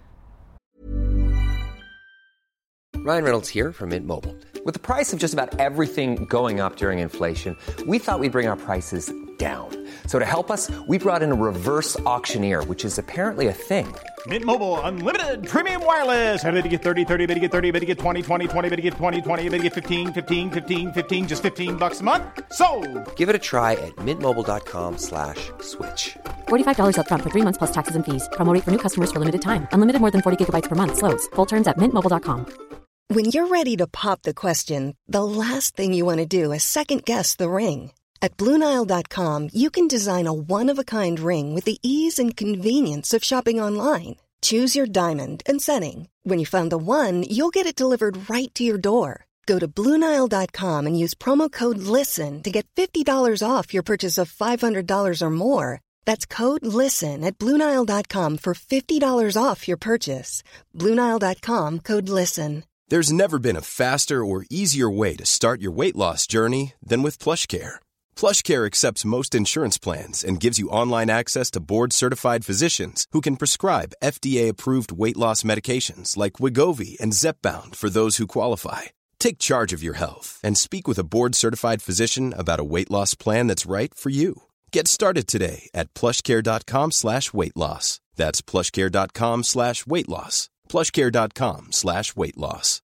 Ryan Reynolds here from Mint Mobile. With the price of just about everything going up during inflation, we thought we'd bring our prices down. So to help us, we brought in a reverse auctioneer, which is apparently a thing. Mint Mobile Unlimited Premium Wireless. How to get thirty, thirty, how to get thirty, how to get twenty, twenty, twenty, how to get twenty, twenty, how to get fifteen, fifteen, fifteen, fifteen, just fifteen bucks a month? Sold! Give it a try at mintmobile.com slash switch. forty-five dollars up front for three months plus taxes and fees. Promo rate for new customers for limited time. Unlimited more than forty gigabytes per month slows. Full terms at mint mobile dot com. When you're ready to pop the question, the last thing you want to do is second-guess the ring. At Blue Nile dot com, you can design a one-of-a-kind ring with the ease and convenience of shopping online. Choose your diamond and setting. When you find the one, you'll get it delivered right to your door. Go to Blue Nile dot com and use promo code LISTEN to get fifty dollars off your purchase of five hundred dollars or more. That's code LISTEN at Blue Nile dot com for fifty dollars off your purchase. Blue Nile dot com, code LISTEN. There's never been a faster or easier way to start your weight loss journey than with PlushCare. PlushCare accepts most insurance plans and gives you online access to board-certified physicians who can prescribe F D A-approved weight loss medications like Wegovy and Zepbound for those who qualify. Take charge of your health and speak with a board-certified physician about a weight loss plan that's right for you. Get started today at plushcare.com slash weight loss. That's plushcare.com slash weight loss. plushcare.com slash weight loss.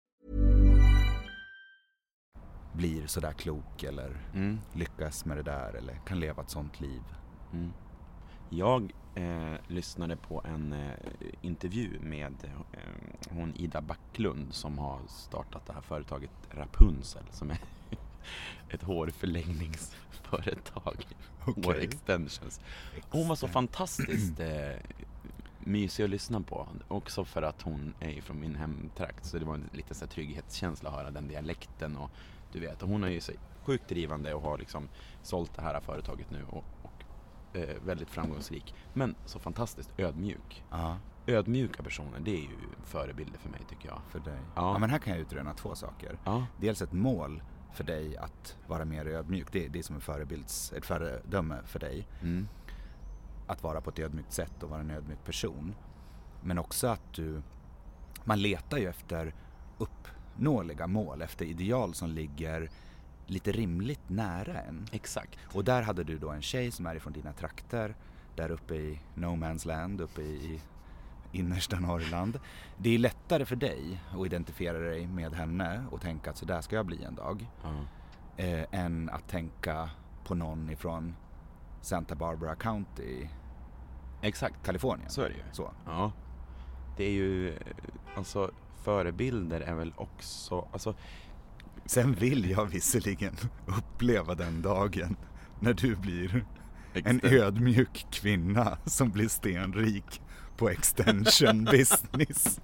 Blir sådär klok eller Mm. lyckas med det där eller kan leva ett sånt liv. Mm. Jag eh, lyssnade på en eh, intervju med eh, hon Ida Backlund som har startat det här företaget Rapunzel, som är ett hårförlängningsföretag. Okay. Hår extensions. Hon var så fantastiskt eh, mysig att lyssna på. Också för att hon är från min hemtrakt, så det var en lite så här trygghetskänsla att höra den dialekten. Och du vet, hon är ju så sjukt drivande och har liksom sålt det här företaget nu och, och eh, väldigt framgångsrik, men så fantastiskt ödmjuk. Ja. Ödmjuka personer, det är ju förebilder för mig, tycker jag. För dig. Ja. Ja, men här kan jag utröna två saker. Ja. Dels ett mål för dig att vara mer ödmjuk. Det, det är som en förebilds, ett föredöme för dig. Mm. Att vara på ett ödmjukt sätt och vara en ödmjuk person. Men också att du, man letar ju efter uppnåeliga mål, efter ideal som ligger lite rimligt nära en. Exakt. Och där hade du då en tjej som är ifrån dina trakter, där uppe i No Man's Land, uppe i innersta Norrland. Det är lättare för dig att identifiera dig med henne och tänka att så där ska jag bli en dag. Ja. Eh, än att tänka på någon ifrån Santa Barbara County, Exakt. Kalifornien. Så är det ju. Så. Ja. Det är ju, alltså förebilder är väl också, alltså Sen vill jag visserligen uppleva den dagen när du blir en ödmjuk kvinna som blir stenrik på extension business.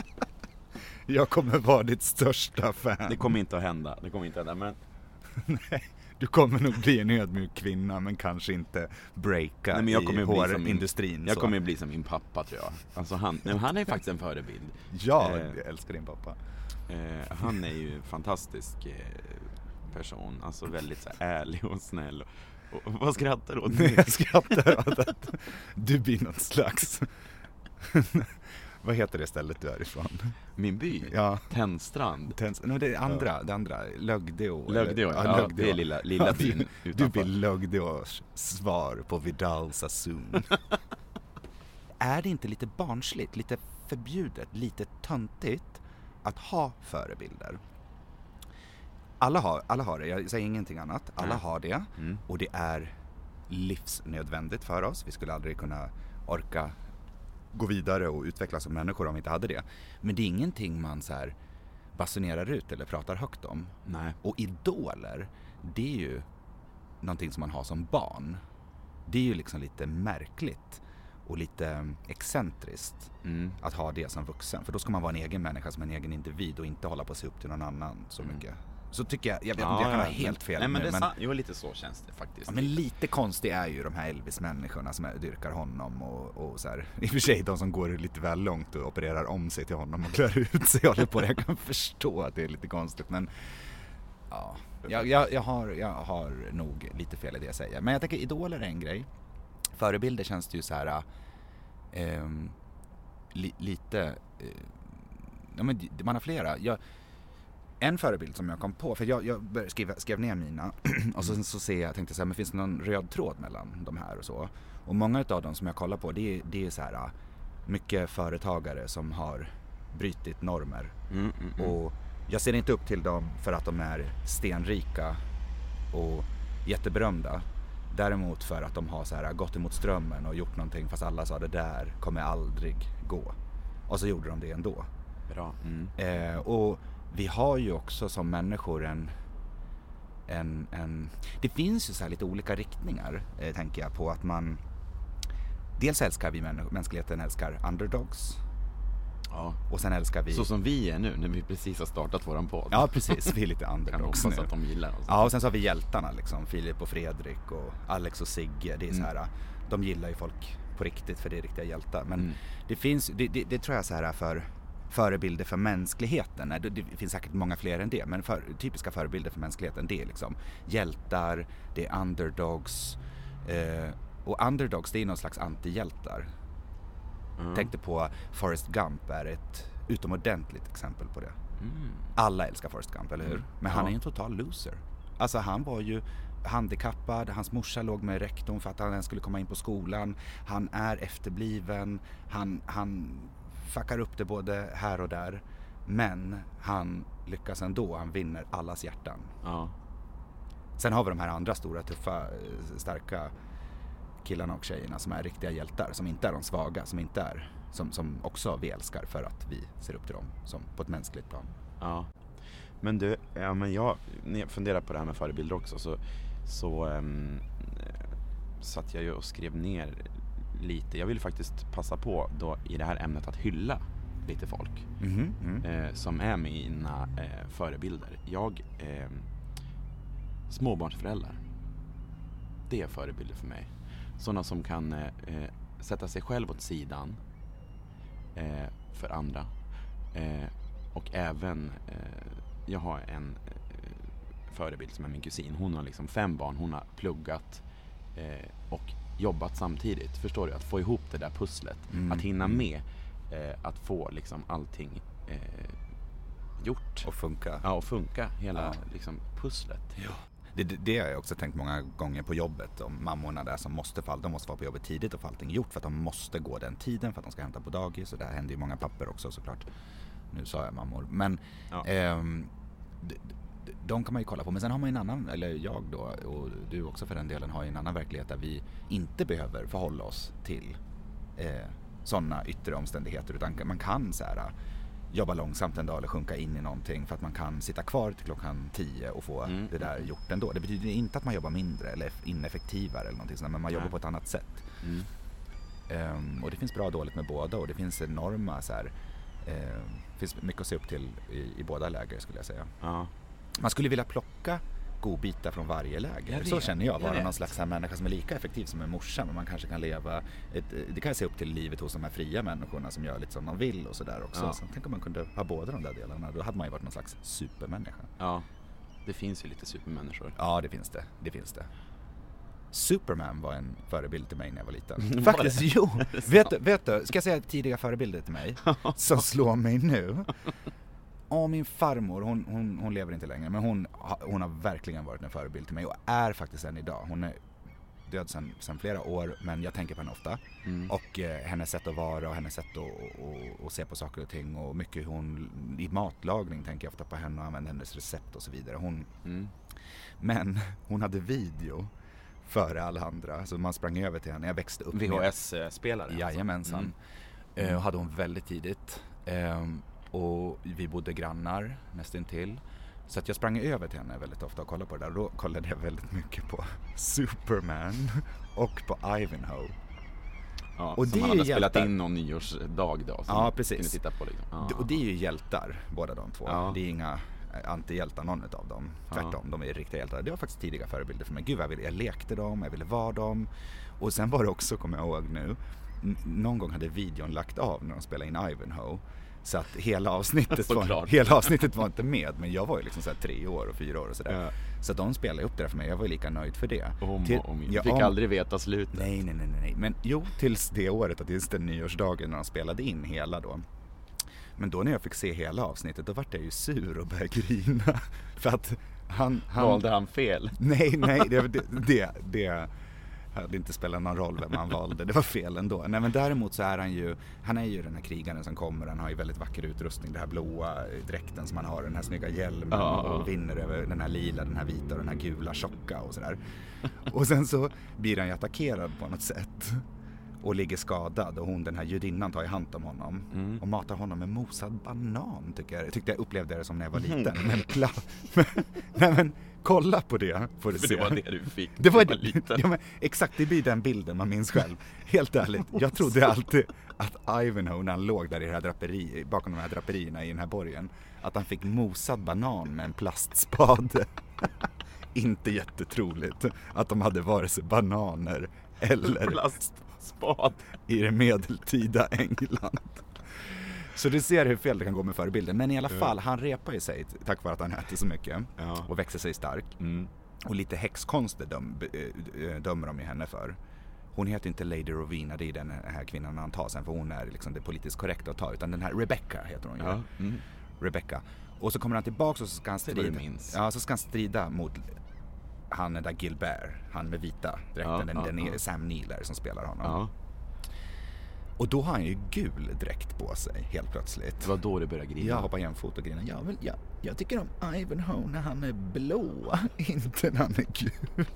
Jag kommer vara ditt största fan. det kommer inte att hända. Det kommer inte att hända, men Nej, du kommer nog bli en ödmjuk kvinna, men kanske inte breaka. Nej, men jag i kommer bli som hårindustrin. min, jag så. kommer bli som min pappa, tror jag. Alltså han, nej, han är faktiskt en förebild. Ja, Eh, jag älskar din pappa. Eh, han är ju en fantastisk eh, person, alltså väldigt så här, ärlig och snäll. Och, och, vad skrattar du åt? Nej, jag skrattar åt att du blir någon slags Vad heter det stället du är ifrån? Min by? Ja. Tenstrand. Tens, no, det är andra, ja. det andra. Lögdeå. Lögdeå, ja. ja Lögdeå. Det är lilla, lilla byn du, du blir Lögdeås svar på Vidal Sassoon. Är det inte lite barnsligt, lite förbjudet, lite töntigt att ha förebilder? Alla har, alla har det, jag säger ingenting annat. Alla mm. har det mm. och det är livsnödvändigt för oss. Vi skulle aldrig kunna orka gå vidare och utvecklas som människor om vi inte hade det. Men det är ingenting man så här basunerar ut eller pratar högt om. Nej. Och idoler, det är ju någonting som man har som barn. Det är ju liksom lite märkligt och lite excentriskt mm. att ha det som vuxen. För då ska man vara en egen människa som en egen individ och inte hålla på att se upp till någon annan så mm. mycket. Så tycker jag, jag, ja, jag kan ha helt fel. Nej, men nu, det är men, sant. Jo, lite så känns det faktiskt. Ja, men lite konstigt är ju de här Elvis-människorna som är, dyrkar honom och, och så här. I och för sig de som går lite väl långt och opererar om sig till honom och klär ut sig. Jag, på det. Jag kan förstå att det är lite konstigt, men ja, jag, jag, jag, har, jag har nog lite fel i det jag säger. Men jag tänker, idoler är en grej. Förebilder känns det ju så här eh, li, lite eh, ja, men man har flera. Jag En förebild som jag kom på, för jag, jag skrev, skrev ner mina och så, så ser jag, tänkte så här, men finns det någon röd tråd mellan de här och så. Och många av dem som jag kollar på, det är, det är så här mycket företagare som har brytit normer. Mm, mm, mm. Och jag ser inte upp till dem för att de är stenrika och jätteberömda. Däremot för att de har så här gått emot strömmen och gjort någonting fast alla sa det där kommer aldrig gå. Och så gjorde de det ändå. Bra. Mm. Eh, och vi har ju också som människor en, en, en det finns ju så här lite olika riktningar eh, tänker jag på att man dels älskar vi män, mänskligheten älskar underdogs. Ja. Och sen älskar vi så som vi är nu när vi precis har startat våran podd. Ja, precis, vi är lite underdogs kan nu. Att de gillar oss. Ja, och sen så har vi hjältarna liksom, Filip och Fredrik och Alex och Sigge, det är mm. så här, de gillar ju folk på riktigt för det är riktiga hjältar, men mm. det finns det, det, det tror jag så här för förebilder för mänskligheten. Det, det finns säkert många fler än det, men för, typiska förebilder för mänskligheten, det är liksom hjältar, det är underdogs eh, och underdogs, det är någon slags antihjältar. Mm. Tänkte på Forrest Gump är ett utomordentligt exempel på det. Mm. Alla älskar Forrest Gump, eller hur? Mm. Men han ja. är en total loser. Alltså han var ju handikappad, hans morsa låg med rektorn för att han skulle komma in på skolan. Han är efterbliven, han, han fuckar upp det både här och där. Men han lyckas ändå, han vinner allas hjärtan. Ja. Sen har vi de här andra stora, tuffa, starka killarna och tjejerna som är riktiga hjältar, som inte är de svaga, som inte är som, som också vi älskar för att vi ser upp till dem som på ett mänskligt plan. Ja. Men du, ja, men jag funderar på det här med förebilder också, så, så um, satt jag ju och skrev ner lite. Jag vill faktiskt passa på då i det här ämnet att hylla lite folk mm-hmm. mm. Eh, som är mina eh, förebilder. Jag eh, småbarnsföräldrar, det är förebilder för mig. Sådana som kan eh, sätta sig själv åt sidan eh, för andra. Eh, och även eh, jag har en eh, förebild som är min kusin. Hon har liksom fem barn, hon har pluggat eh, och jobbat samtidigt. Förstår du? Att få ihop det där pusslet. Mm. Att hinna med eh, att få liksom allting eh, gjort. Och funka. Ja, och funka. Hela ja. liksom pusslet. Ja. Det, det, det har jag också tänkt många gånger på jobbet. Om mammorna där som måste fall, de måste vara på jobbet tidigt och få allting gjort för att de måste gå den tiden för att de ska hämta på dagis. Och det här händer ju många papper också såklart. Nu sa jag mammor. Men ja. ehm, de, de kan man ju kolla på. Men sen har man en annan, eller jag då och du också för den delen, har ju en annan verklighet där vi inte behöver förhålla oss till eh, sådana yttre omständigheter. Utan man kan så här jobba långsamt en dag eller sjunka in i någonting för att man kan sitta kvar till klockan tio och få mm. det där gjort ändå. Det betyder inte att man jobbar mindre eller ineffektivare eller någonting sådär, men man jobbar Nej. på ett annat sätt. Mm. Um, och det finns bra och dåligt med båda, och det finns enorma så här, um, finns mycket att se upp till i, i båda läger skulle jag säga. Ja. Man skulle vilja plocka godbitar från varje läger. Jag så vet, känner jag, vara jag någon slags här människa som är lika effektiv som en morsa, men man kanske kan leva ett, det kan jag se upp till livet hos de här fria människorna som gör lite som de vill och sådär också. Ja. Så tänk om man kunde ha båda de där delarna, då hade man ju varit någon slags supermänniska. Ja, det finns ju lite supermänniskor. Ja, det finns det, det finns det. Superman var en förebild till mig när jag var liten. Faktiskt, jo. Vet du, vet du, ska jag säga tidiga förebilder till mig som slår mig nu? Ja, min farmor, hon, hon, hon lever inte längre, men hon, hon har verkligen varit en förebild till mig och är faktiskt än idag. Hon är död sedan, sedan flera år, men jag tänker på henne ofta. Mm. Och eh, hennes sätt att vara och hennes sätt att och, och se på saker och ting och mycket hon, i matlagning tänker jag ofta på henne och använder hennes recept och så vidare. Hon, mm. Men hon hade video före alla andra, så man sprang över till henne. Jag växte upp V H S-spelare. Med, jajamensan. Mm. Eh, och hade hon väldigt tidigt. Eh, och vi bodde grannar nästintill. Så att jag sprang över till henne väldigt ofta och kollade på det där. Och då kollade jag väldigt mycket på Superman och på Ivanhoe. Ja, och som det man är hade hjältar. spelat in någon nyårsdag då. Ja, precis. Titta på liksom. Ja. Och det är ju hjältar, båda de två. Ja. Det är inga antihjältar någon av dem. Tvärtom, ja. De är riktiga hjältar. Det var faktiskt tidiga förebilder för mig. Gud, jag, ville, jag lekte dem, jag ville vara dem. Och sen var det också, kommer jag ihåg nu, n- någon gång hade videon lagt av när de spelade in Ivanhoe. Så att hela avsnittet, var, hela avsnittet var inte med, men jag var ju liksom så här tre år och fyra år och sådär. Ja. Så de spelade upp det där för mig, jag var ju lika nöjd för det. Om, till, om, jag fick om, aldrig veta slutet. Nej, nej, nej, nej. Men jo, tills det året, att just den nyårsdagen när de spelade in hela då. Men då när jag fick se hela avsnittet, då var jag ju sur och började grina. För att han... han valde han fel? Nej, nej, det, det, det, det hade inte spelat någon roll vem han valde. Det var fel ändå. Nej, men däremot så är han ju, han är ju den här krigaren som kommer. Han har ju väldigt vacker utrustning. Det här blåa dräkten som han har, den här snygga hjälmen ja, och ja. vinner över den här lila, den här vita och den här gula tjocka och sådär. Och sen så blir han ju attackerad på något sätt. Och ligger skadad och hon, den här judinnan, tar i hand om honom mm. och matar honom med mosad banan, tycker jag. Tyckte jag upplevde det som när jag var liten. Men, pla- men, nej, men kolla på det, får du För se. det var det du fick. Det var det, liten. Ja, men exakt, det blir den bilden man minns själv. Helt ärligt, jag trodde alltid att Ivanhoe, när han låg där i det här draperi, bakom de här draperierna i den här borgen, att han fick mosad banan med en plastspade. Inte jättetroligt att de hade vare sig bananer eller plastspad i det medeltida England. Så du ser hur fel det kan gå med förebilden. Men i alla fall, han repar ju sig tack vare att han äter så mycket ja. och växer sig stark. Mm. Och lite häxkonster döm, dömer de ju henne för. Hon heter inte Lady Rowena, det är den här kvinnan han tar sen, för hon är liksom det politiskt korrekta att ta, utan den här Rebecca heter hon ju. Ja. Mm. Rebecca. Och så kommer han tillbaka och så ska han strida, ja, så ska han strida mot han är där Gilbert, han med vita dräkten, ja, den, ja, den är ja. Sam Neill som spelar honom. Ja. Och då har han ju gul dräkt på sig helt plötsligt. Det var då det började grina. Jag hoppar jämfot och grina. Ja, väl, ja, jag tycker om Ivanhoe när han är blå, inte när han är gul.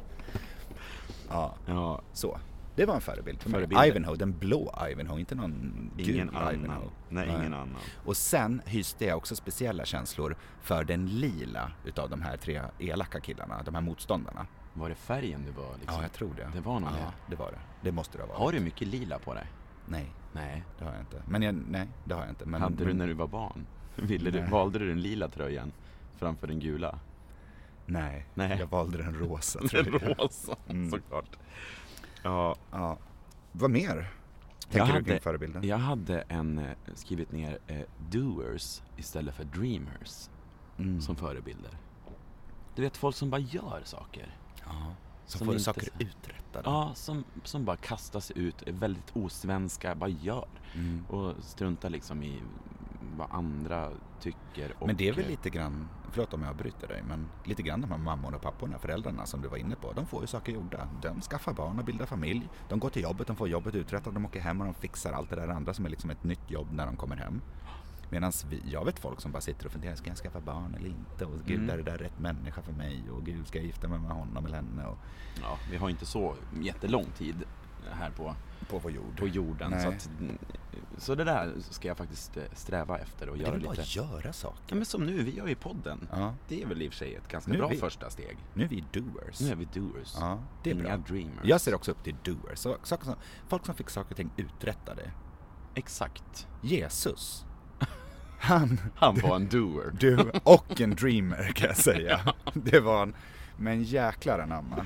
Ja, ja. Så. Det var en förebild för mig. Ivanhoe, den blå Ivanhoe, inte någon ingen gul annan. Ivanhoe. Nej, Nej, ingen annan. Och sen hyste jag också speciella känslor för den lila utav de här tre elaka killarna, de här motståndarna. Var det färgen du var liksom? Ja, jag tror det. Det var nog ja, det. det var det. Det måste det ha varit. Har du mycket lila på dig? Nej. Nej. Det har jag inte. Men jag, nej, det har jag inte. Men, hade men, du när du var barn? Ville du, valde du den lila tröjan framför den gula? Nej, nej. Jag valde den rosa. Den rosa, mm. såklart. Ja. Ja. Vad mer? Jag hade, förebilden? jag hade en, skrivit ner eh, doers istället för dreamers mm. som förebilder. Du vet, folk som bara gör saker. Ja, som, som får inte, saker uträttade. Ja, som, som bara kastar sig ut, är väldigt osvenska, bara gör. Mm. Och struntar liksom i vad andra tycker. Och men det är väl lite grann, förlåt om jag bryter dig, men lite grann de här mammorna och papporna, föräldrarna som du var inne på, de får ju saker gjorda. De skaffar barn och bildar familj. De går till jobbet, de får jobbet uträttat, de åker hem och de fixar allt det där andra som är liksom ett nytt jobb när de kommer hem. Medan jag vet folk som bara sitter och funderar, ska jag skaffa barn eller inte? Och gud, mm. är det där rätt människa för mig? Och gud, ska jag gifta mig med honom eller henne? Och... Ja, vi har inte så jättelång tid här på, på vår jord. På jorden. Så, att, så det där ska jag faktiskt sträva efter och men göra det är lite. Bara göra saker. Ja, men som nu, vi gör ju podden. Ja. Det är väl i och för sig ett ganska nu bra vi, första steg. Nu är vi doers. Nu är vi doers. Ja, det är Inga bra. Dreamers. Jag ser också upp till doers. Så, saker som, folk som fick saker och ting uträttade. Exakt. Jesus. Han, Han var en doer. Du, och en dreamer kan jag säga. Det var en, men jäklar anamma.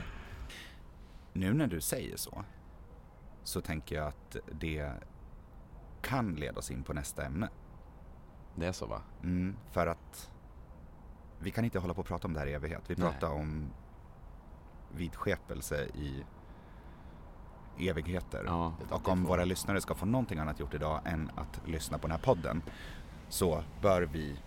Nu när du säger så, så tänker jag att det kan leda oss in på nästa ämne. Det är så, va? Mm, för att vi kan inte hålla på och prata om det här i evighet. Vi pratar om vidskepelse i evigheter. Ja, och om våra lyssnare ska få någonting annat gjort idag än att lyssna på den här podden, så bör vi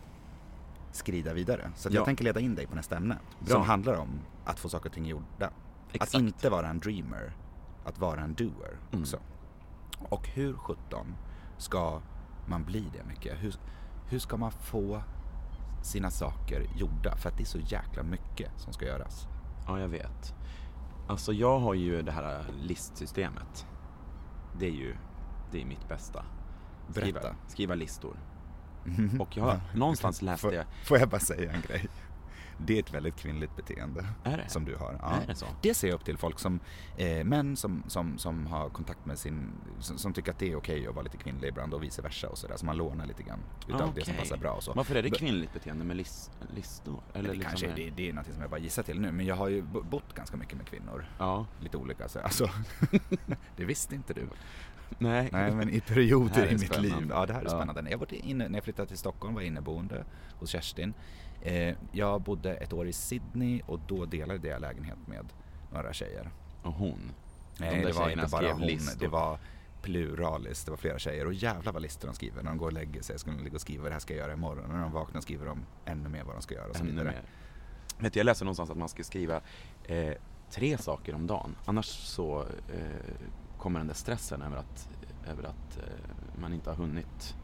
skrida vidare. Så att ja. jag tänker leda in dig på nästa ämne. Bra. Som handlar om att få saker och ting gjorda. Exakt. Att inte vara en dreamer, att vara en doer mm. också. Och hur sjutton ska man bli det mycket? Hur, hur ska man få sina saker gjorda? För att det är så jäkla mycket som ska göras. Ja, jag vet. Alltså jag har ju det här listsystemet. Det är ju det är mitt bästa. Skriva, Berätta. skriva listor. Och jag har någonstans läst får, det. Får jag bara säga en grej? Det är ett väldigt kvinnligt beteende. Är det? Som du har. Ja. Är det så? Det ser jag upp till folk som eh, män som, som, som har kontakt med sin, som, som tycker att det är okej att vara lite kvinnlig ibland och vice versa och sådär. Så man lånar lite grann utav okay. det som passar bra och så. Varför är det kvinnligt beteende med lis, listor? Eller det, liksom kanske, är... det, det är något som jag bara gissar till nu. Men jag har ju bott ganska mycket med kvinnor. Ja. Lite olika. Så, alltså, det visste inte du. Nej. Nej, men i perioder i mitt spännande. liv. Ja, det här är ja. spännande. Jag var inne, när jag flyttade till Stockholm var jag inneboende hos Kerstin. Eh, jag bodde ett år i Sydney och då delade jag lägenhet med några tjejer. Och hon? Nej, De det var inte bara hon. Listor. Det var pluralis. Det var flera tjejer. Och jävla vad listor de skriver. När de går och lägger sig. Ska de ligga och skriva det här ska jag göra imorgon. Och när de vaknar skriver de ännu mer vad de ska göra. Och så ännu vidare. mer. Vet du, jag läste någonstans att man ska skriva eh, tre saker om dagen. Annars så eh, kommer den där stressen över att, över att eh, man inte har hunnit.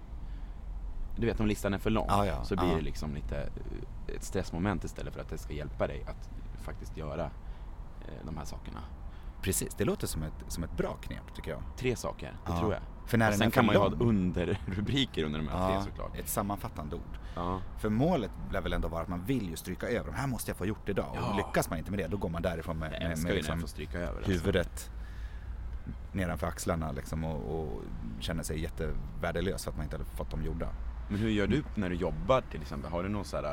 Du vet, om listan är för lång ah, ja. så blir ah. det liksom lite ett stressmoment istället för att det ska hjälpa dig att faktiskt göra eh, de här sakerna. Precis, det låter som ett, som ett bra knep tycker jag. Tre saker, det ah. tror jag. För när och den sen är kan man ju lång. ha underrubriker under de här ah, tre såklart. Ett sammanfattande ord. Ah. För målet lär väl ändå vara att man vill ju stryka över. De här måste jag få gjort idag. Ja. Och lyckas man inte med det, då går man därifrån med, med, med liksom stryka över, huvudet alltså. Nedanför axlarna liksom, och, och känner sig jättevärdelös för att man inte har fått dem gjorda. Men hur gör du när du jobbar till exempel? Har du någon sån här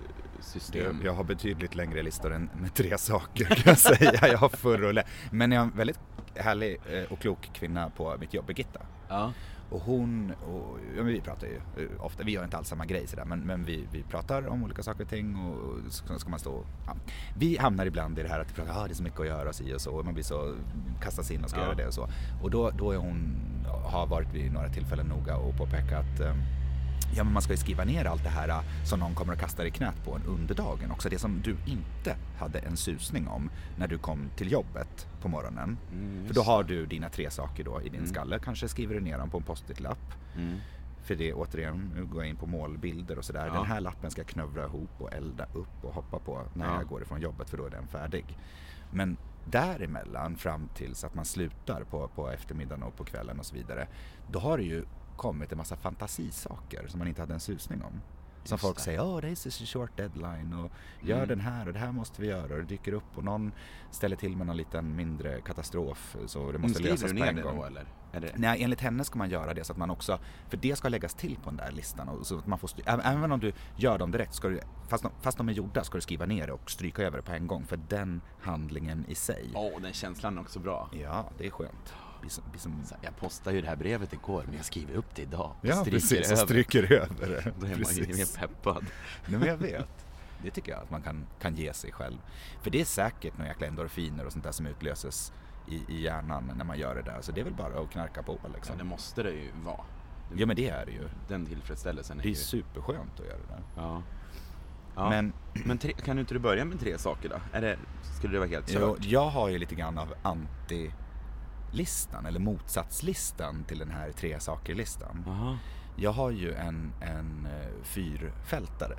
system? Jag har betydligt längre listor än med tre saker kan jag säga. Jag har förr och lä- Men jag har en väldigt härlig och klok kvinna på mitt jobb, Birgitta. Ja. Och hon, och, ja, vi pratar ju ofta, vi gör inte alls samma grej sådär, men, men vi, vi pratar om olika saker och ting och så ska man stå, ja. Vi hamnar ibland i det här att vi pratar, ah, det är så mycket att göra och så och så, och man blir så, kastas in och ska ja. göra det och så. Och då, då är hon, har varit vid några tillfällen noga och påpekat att ja, men man ska ju skriva ner allt det här som någon kommer att kasta i knät på en under dagen. Också det som du inte hade en susning om när du kom till jobbet på morgonen. Mm, för då har du dina tre saker då i din mm. skalle. Kanske skriver du ner dem på en post-it-lapp. Mm. För det återigen, nu går jag in på målbilder och sådär. Ja. Den här lappen ska knövra ihop och elda upp och hoppa på när ja. jag går ifrån jobbet, för då är den färdig. Men däremellan fram tills att man slutar på, på eftermiddagen och på kvällen och så vidare, då har det ju kommit en massa fantasisaker som man inte hade en susning om. Som Just folk det. säger, åh, oh, this is a short deadline och gör mm. den här och det här måste vi göra, och det dyker upp och någon ställer till med någon liten mindre katastrof så det måste lösas på en gång. Då, eller? Är det? Nej, enligt henne ska man göra det så att man också, för det ska läggas till på den där listan och så att man får styr, även om du gör dem direkt ska du, fast de, fast de är gjorda, ska du skriva ner det och stryka över det på en gång, för den handlingen i sig. Åh, oh, den känslan är också bra. Ja, det är skönt. Som, som... Jag postade ju det här brevet igår, men jag skriver upp det idag. Ja, precis, och stryker över det. Då är precis. Man ju mer peppad. Nej, men jag vet. Det tycker jag att man kan, kan ge sig själv. För det är säkert några jäkla endorfiner och sånt där som utlöses i, i hjärnan när man gör det där. Så det är väl bara att knarka på liksom. Ja, det måste det ju vara. Ja, men det är det ju. Den tillfredsställelsen är Det är ju... superskönt att göra det där. Ja. Ja. Men, men tre, kan du inte börja med tre saker då? Är det, skulle det vara helt kört? Jo, jag har ju lite grann av anti... listan eller motsatslistan till den här tre saker-listan. Aha. Jag har ju en, en fyrfältare.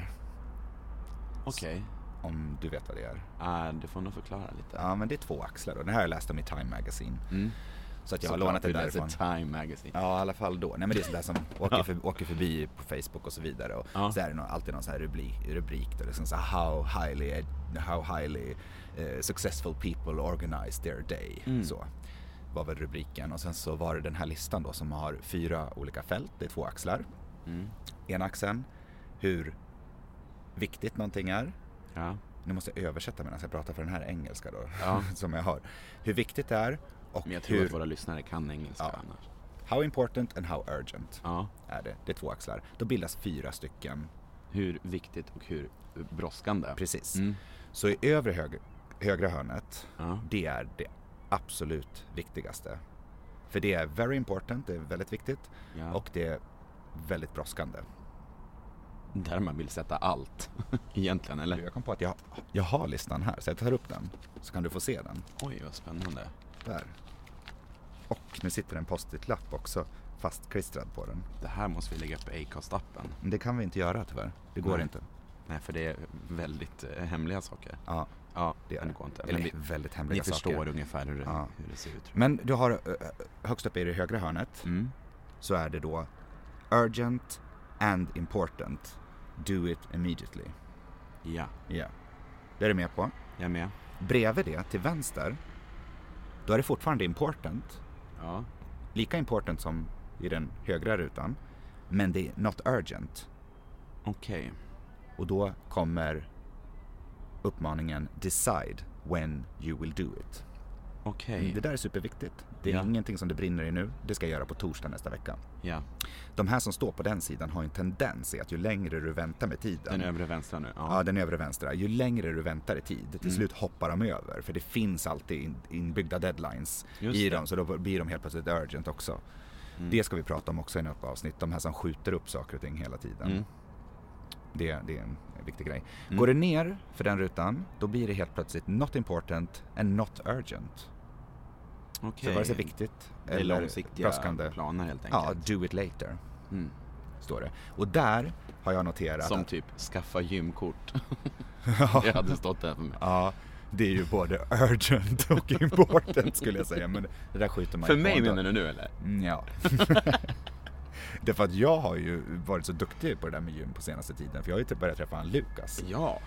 Okej. Okay. Om du vet vad det är. Ah, du får nog förklara lite. Ja, men det är två axlar. Och den här har jag läst om i Time Magazine. Mm. Så att jag så har lånat det därifrån. Time Magazine. Ja, i alla fall då. Nej, men det är sådär som åker, för, åker förbi på Facebook och så vidare. Och ja. Så är det nog, alltid någon sån här rubrik, rubrik där det är liksom så how highly, how highly uh, successful people organize their day. Mm. Så var väl rubriken. Och sen så var det den här listan då som har fyra olika fält. Det är två axlar. Mm. En axeln, hur viktigt någonting är. Ja. Nu måste jag översätta medan jag pratar för den här engelska då. Ja. Som jag har. Hur viktigt det är. Och men jag tror hur... att våra lyssnare kan engelska ja. annars. How important and how urgent ja. är det. Det är två axlar. Då bildas fyra stycken. Hur viktigt och hur brådskande. Precis. Mm. Så i övre höger högra hörnet, Ja. det är det absolut viktigaste. För det är very important, det är väldigt viktigt Ja. och det är väldigt brådskande. Där man vill sätta allt egentligen, eller? Jag kom på att jag, jag har listan här, så jag tar upp den så kan du få se den. Oj, vad spännande. Där. Och nu sitter en post-it-lapp också fastklistrad på den. Det här måste vi lägga upp i Acast-appen. Men det kan vi inte göra tyvärr. Det går Nej. inte. Nej, för det är väldigt eh, hemliga saker. Ja, Ja, det är det det. går inte. Eller Men vi, väldigt ni hemliga förstår saker. ungefär hur det, Ja. hur det ser ut. Men du har uh, högst upp i det högra hörnet Mm. så är det då urgent and important. Do it immediately. Ja, Ja. Det är du med på. jag är med. Bredvid det till vänster då är det fortfarande important. Ja. Lika important som i den högra rutan. Men det är not urgent. Okej. Och då kommer uppmaningen decide when you will do it. Okej. Det där är superviktigt. Det är Ja. ingenting som det brinner i nu. Det ska jag göra på torsdag nästa vecka. Ja. De här som står på den sidan har en tendens i att ju längre du väntar med tiden. Den övre vänstra nu. Ja, den övre vänstra. Ju längre du väntar i tid, till Mm. slut hoppar de över. För det finns alltid in, inbyggda deadlines Just i det. dem. Så då blir de helt plötsligt urgent också. Mm. Det ska vi prata om också i något avsnitt. De här som skjuter upp saker och ting hela tiden. Mm. Det, det är en viktig grej. Mm. Går det ner för den rutan, då blir det helt plötsligt not important and not urgent. Okej. Så vare sig viktigt Det är eller långsiktiga brådskande. planer helt Ja, enkelt. do it later, Mm. står det. Och där har jag noterat Som att, typ skaffa gymkort. Ja. Det hade stått där för mig. ja, det är ju både urgent och important skulle jag säga. Men det där skjuter man För ju på mig ändå. menar du nu eller? Mm, ja. Därför att jag har ju varit så duktig på det där med gym på senaste tiden. För jag har ju typ börjat träffa en Lukas. Ja.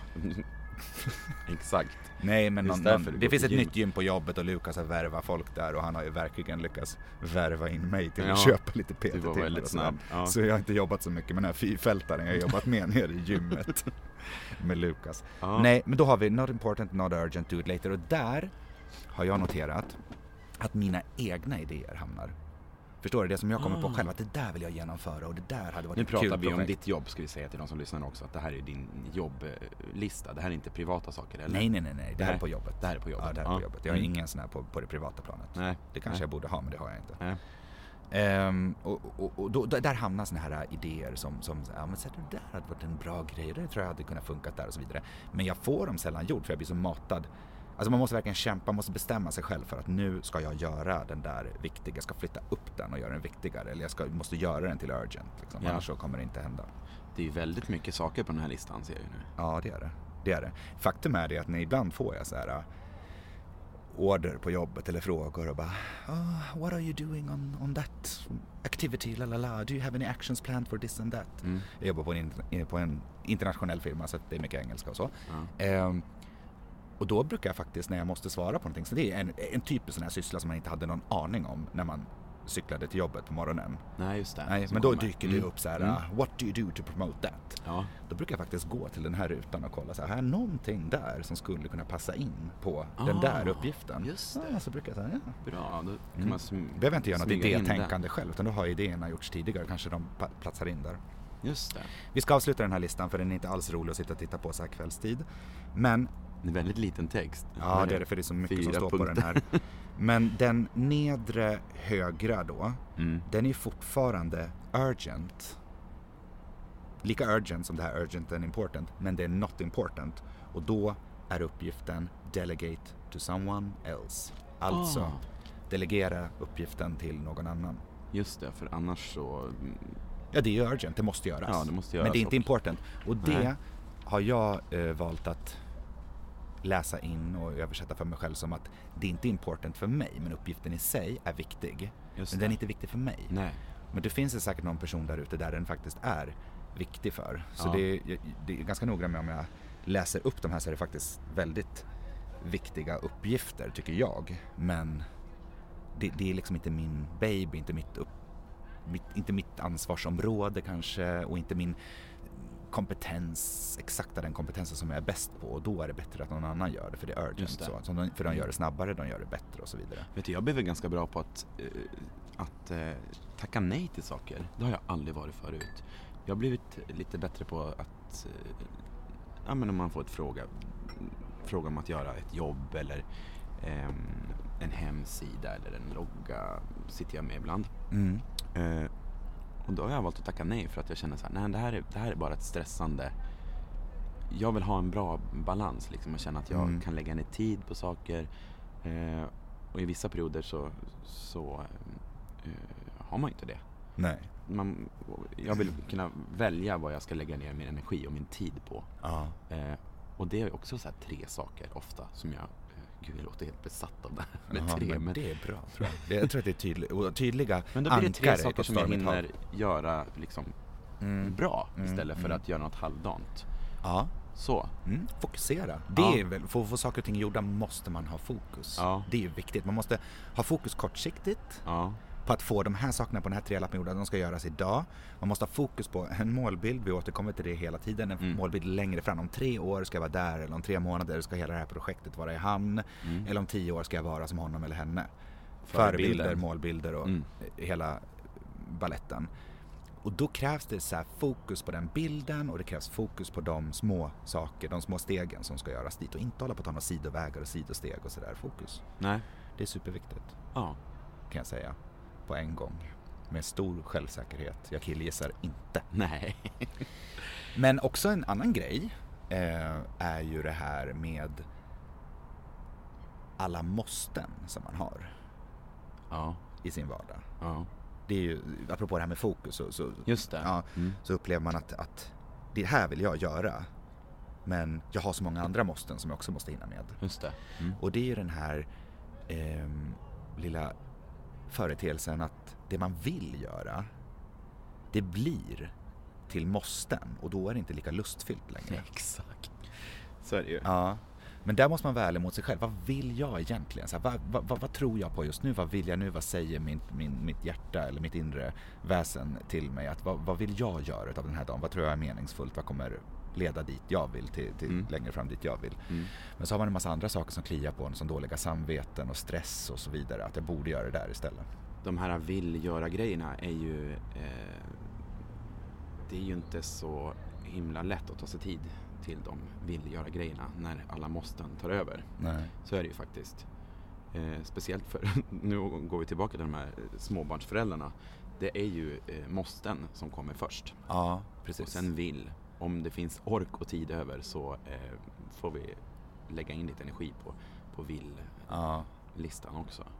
Exakt. Nej, men Just någon, därför någon, du det går finns på ett gym. nytt gym på jobbet och Lukas har värvat folk där och han har ju verkligen lyckats värva in mig till Ja, att köpa lite P du var T-timmar väldigt och sådär. snabb, ja. Så jag har inte jobbat så mycket med den här fyrfältaren jag har jobbat med nere i gymmet med Lukas. Ja. Nej, men då har vi not important, not urgent, do it later. Och där har jag noterat att mina egna idéer hamnar. Förstår du? Det som jag kommer på Ah. själv, att det där vill jag genomföra och det där hade varit Nu ett pratar kul vi om projekt. ditt jobb, ska vi säga till de som lyssnar också, att det här är din jobblista. Det här är inte privata saker, eller? Nej, nej, nej, nej. Det här Nej. är på jobbet. Det här är på jobbet. Ja, det här är Ja. på jobbet. Jag har Mm. ingen sån här på, på det privata planet. Nej. Det kanske Nej. jag borde ha, men det har jag inte. Nej. Ehm, och och, och då, där hamnar såna här idéer som, som ja, men så här, det där hade varit en bra grej, det tror jag hade kunnat funka där och så vidare. Men jag får dem sällan gjort för jag blir så matad. Alltså man måste verkligen kämpa, man måste bestämma sig själv för att nu ska jag göra den där viktiga, jag ska flytta upp den och göra den viktigare, eller jag ska, måste göra den till urgent, liksom. Ja. Annars så kommer det inte hända. Det är ju väldigt mycket saker på den här listan, ser jag ju nu. Ja, det är det. Det är det. Faktum är det att när ibland får jag så här uh, order på jobbet eller frågor och bara oh, what are you doing on, on that activity, la la la, do you have any actions planned for this and that? Mm. Jag jobbar på en, på en internationell firma så att det är mycket engelska och så. Ja. Ehm, och då brukar jag faktiskt när jag måste svara på någonting, så det är en, en typisk sån här syssla som man inte hade någon aning om när man cyklade till jobbet på morgonen. Nej, just det. Nej, Som men då kommer. dyker det Mm. upp så här, Mm. uh, what do you do to promote that? Ja. Då brukar jag faktiskt gå till den här rutan och kolla så här, har jag någonting där som skulle kunna passa in på den Ah, där uppgiften? just det. Ja, så brukar jag säga, ja. Bra, då kan Mm. man sm- Behöver inte göra något smyga in idétänkande själv, utan då har idéerna gjorts tidigare, kanske de pa- platsar in där. den. Just det. Vi ska avsluta den här listan för den är inte alls rolig att sitta och titta på så här kvällstid. Men, Det är väldigt liten text. ja det är det för det är så mycket som Fyra står på punkter. den här. Men den nedre högra då, Mm. den är fortfarande urgent. Lika urgent som det här urgent and important, men det är not important. Och då är uppgiften delegate to someone else. Alltså Ah. delegera uppgiften till någon annan. Just det, för annars så... mm, Ja, det är ju urgent, det måste göras. Ja, det måste men göras det är inte och- important. Och det Nej. har jag eh, valt att läsa in och översätta för mig själv som att det är inte important för mig, men uppgiften i sig är viktig. Just men det. den är inte viktig för mig. Nej. Men det finns det säkert någon person där ute där den faktiskt är viktig för. Så Ja. det, är, det är ganska noga med om jag läser upp de här, så är det faktiskt väldigt viktiga uppgifter tycker jag. Men det, det är liksom inte min baby, inte mitt, upp, mitt, inte mitt ansvarsområde kanske, och inte min kompetens, exakta den kompetensen som jag är bäst på, och då är det bättre att någon annan gör det, för det är urgent. Just det. Så, så de, för de gör det snabbare, de gör det bättre och så vidare. Vet du, jag blev ganska bra på att, eh, att eh, tacka nej till saker. Det har jag aldrig varit förut. Jag har blivit lite bättre på att, eh, ja men om man får ett fråga, fråga om att göra ett jobb eller eh, en hemsida eller en logga sitter jag med ibland. Mm. Eh, och då har jag valt att tacka nej för att jag känner så här, nej det här är, det här är bara ett stressande. Jag vill ha en bra balans liksom, och känna att jag Mm. kan lägga ner tid på saker. Eh, och i vissa perioder så, så eh, har man inte det. Nej. Man, jag vill kunna välja vad jag ska lägga ner min energi och min tid på. Ja. Eh, och det är också så här tre saker ofta som jag, eh, gud jag låter helt besatt av det här med Jaha, tre. men Men, det är bra tror jag. Det, jag tror att det är tydlig, och tydliga men då blir det tre ankare saker på som jag stormigt hav. hinner göra liksom Mm. bra Mm, istället för mm. att göra något halvdant. Ja. Så. Mm, fokusera. Det Ja. är väl, för att få saker och ting gjorda måste man ha fokus. Ja. Det är ju viktigt. Man måste ha fokus kortsiktigt Ja. på att få de här sakerna på den här trelappen gjorda. De ska göras idag. Man måste ha fokus på en målbild. Vi återkommer till det hela tiden. En Mm. målbild längre fram. Om tre år ska jag vara där. Eller om tre månader ska hela det här projektet vara i hamn. Mm. Eller om tio år ska jag vara som honom eller henne. Förebilder. Förebilder, målbilder och Mm. hela balletten. Och då krävs det så här fokus på den bilden och det krävs fokus på de små saker, de små stegen som ska göras dit och inte hålla på att ta några sidovägar och sidosteg och sådär. Fokus. Nej. Det är superviktigt, Ja. kan jag säga, på en gång. Med stor självsäkerhet. Jag killgissar inte. Nej. Men också en annan grej eh, är ju det här med alla måsten som man har Ja. i sin vardag. Ja. Det är ju, apropå det här med fokus så, så, Just det. ja, Mm. så upplever man att, att det här vill jag göra, men jag har så många andra måsten som jag också måste hinna med. Just det. Mm. Och det är ju den här eh, lilla företeelsen att det man vill göra, det blir till måsten och då är det inte lika lustfyllt längre. Exakt. Så är det ju. Ja. Men där måste man vara ärlig mot sig själv. Vad vill jag egentligen? Så här, vad, vad, vad, vad tror jag på just nu? Vad vill jag nu? Vad säger min, min, mitt hjärta eller mitt inre väsen till mig? Att, vad, vad vill jag göra av den här dagen? Vad tror jag är meningsfullt? Vad kommer leda dit jag vill? Till, till Mm. längre fram dit jag vill. Mm. Men så har man en massa andra saker som kliar på en, som dåliga samveten och stress och så vidare. Att jag borde göra det där istället. De här vill göra grejerna är ju eh, det är ju inte så himla lätt att ta sig tid till de vill göra grejerna när alla måsten tar över. Nej. Så är det ju faktiskt. Eh, speciellt för, nu går vi tillbaka till de här småbarnsföräldrarna. Det är ju eh, måsten som kommer först. Ja, precis. Och sen vill. Om det finns ork och tid över så eh, får vi lägga in lite energi på, på vill-listan Ja. också.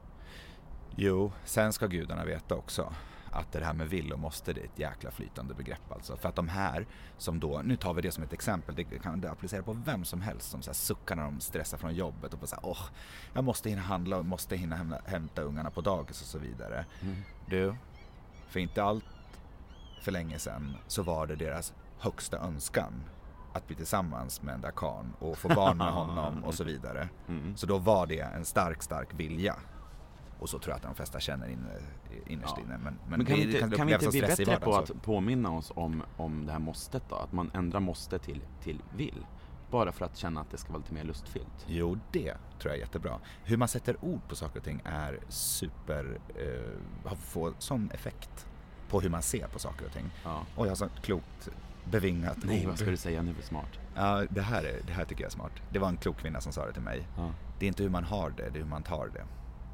Jo, sen ska gudarna veta också att det här med vill och måste, det är ett jäkla flytande begrepp alltså. För att de här som då, nu tar vi det som ett exempel, det kan du applicera på vem som helst som så här suckar när de stressar från jobbet och på så här, åh, jag måste hinna handla och måste hinna hämta, hämta ungarna på dagis och så vidare. Mm. Du, för inte allt för länge sedan så var det deras högsta önskan att bli tillsammans med den där karln och få barn med honom och så vidare. Mm. Så då var det en stark, stark vilja. Och så tror jag att de flesta känner in, innerst Ja. inne. Men, men, Men kan vi det inte, kan vi upplevas inte som bli stress i bättre på vardagen, så. att påminna oss om, om det här måstet då? Att man ändrar måste till, till vill. Bara för att känna att det ska vara lite mer lustfyllt. Jo, det tror jag är jättebra. Hur man sätter ord på saker och ting är super, eh, får sån effekt på hur man ser på saker och ting. Ja. Och jag har så klokt bevingat Nej, ord. vad ska du säga nu för smart? Ja, det här, är, det här tycker jag är smart. Det var en klok kvinna som sa det till mig. Ja. Det är inte hur man har det, det är hur man tar det.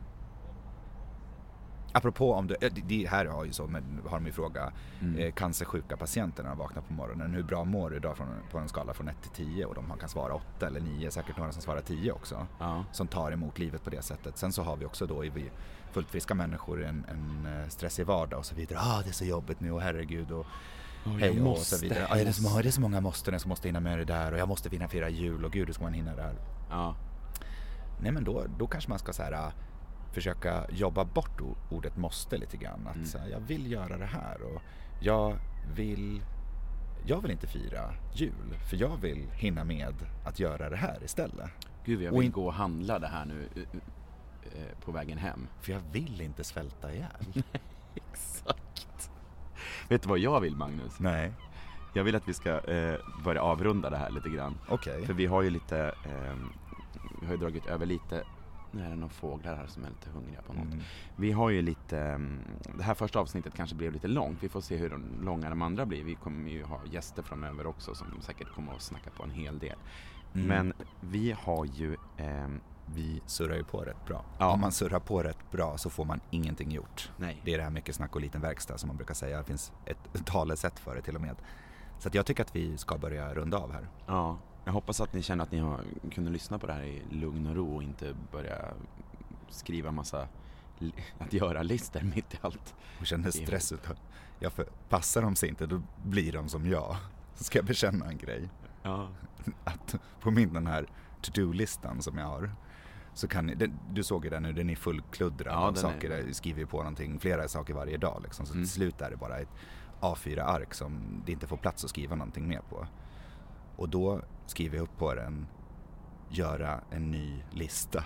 Apropå om du, det här har ju så, men har de ju fråga Mm. eh, cancersjuka patienter när de vaknar på morgonen. Hur bra mår du idag från, på en skala från ett till tio? Och de kan svara åtta eller nio, säkert några som svarar tio också. Ja. Som tar emot livet på det sättet. Sen så har vi också då i vi fullt friska människor en, en stressig vardag och så vidare. Ah, det är så jobbigt nu och herregud och Oh, hej jag och måste, så vidare. jag Ah, det, är så måste. många, det är så många måsten, jag måste hinna med det där och jag måste vinna fira jul och gud, hur ska man hinna det här? Ja. Nej, men då, då kanske man ska så här, äh, försöka jobba bort o- ordet måste lite grann. Att Mm. så här, jag vill göra det här och jag vill jag vill inte fira jul för jag vill hinna med att göra det här istället. Gud, jag Och vill in- gå och handla det här nu uh, uh, uh, på vägen hem. För jag vill inte svälta ihjäl. Exakt. Vet du vad jag vill, Magnus? Nej, Jag vill att vi ska eh, börja avrunda det här lite grann. okej. För vi har ju lite, eh, vi har ju dragit över lite, nu är det några fåglar här som är lite hungriga på något. Mm. Vi har ju lite, mm, det här första avsnittet kanske blev lite långt. Vi får se hur långa de andra blir. Vi kommer ju ha gäster framöver också som säkert kommer att snacka på en hel del. Mm. Men vi har ju... Eh, vi surrar ju på rätt bra. Ja. Om man surrar på rätt bra så får man ingenting gjort. Nej. Det är det här mycket snack och liten verkstad som man brukar säga. Det finns ett talesätt för det till och med. Så att jag tycker att vi ska börja runda av här. Ja, jag hoppas att ni känner att ni har kunnat lyssna på det här i lugn och ro och inte börja skriva massa att göra listor mitt i allt. Och känner stress utav. Jag för, passar de sig inte, då blir de som jag. Så ska jag bekänna en grej. Ja. Att på min den här to-do-listan som jag har, så kan ni, den, du såg ju den nu, den är fullkluddrad ja, av den saker. Är... Jag skriver ju på någonting, flera saker varje dag liksom. Så mm. till slut är det bara ett A fyra ark som det inte får plats att skriva någonting mer på. Och då skriver jag upp på den, göra en ny lista.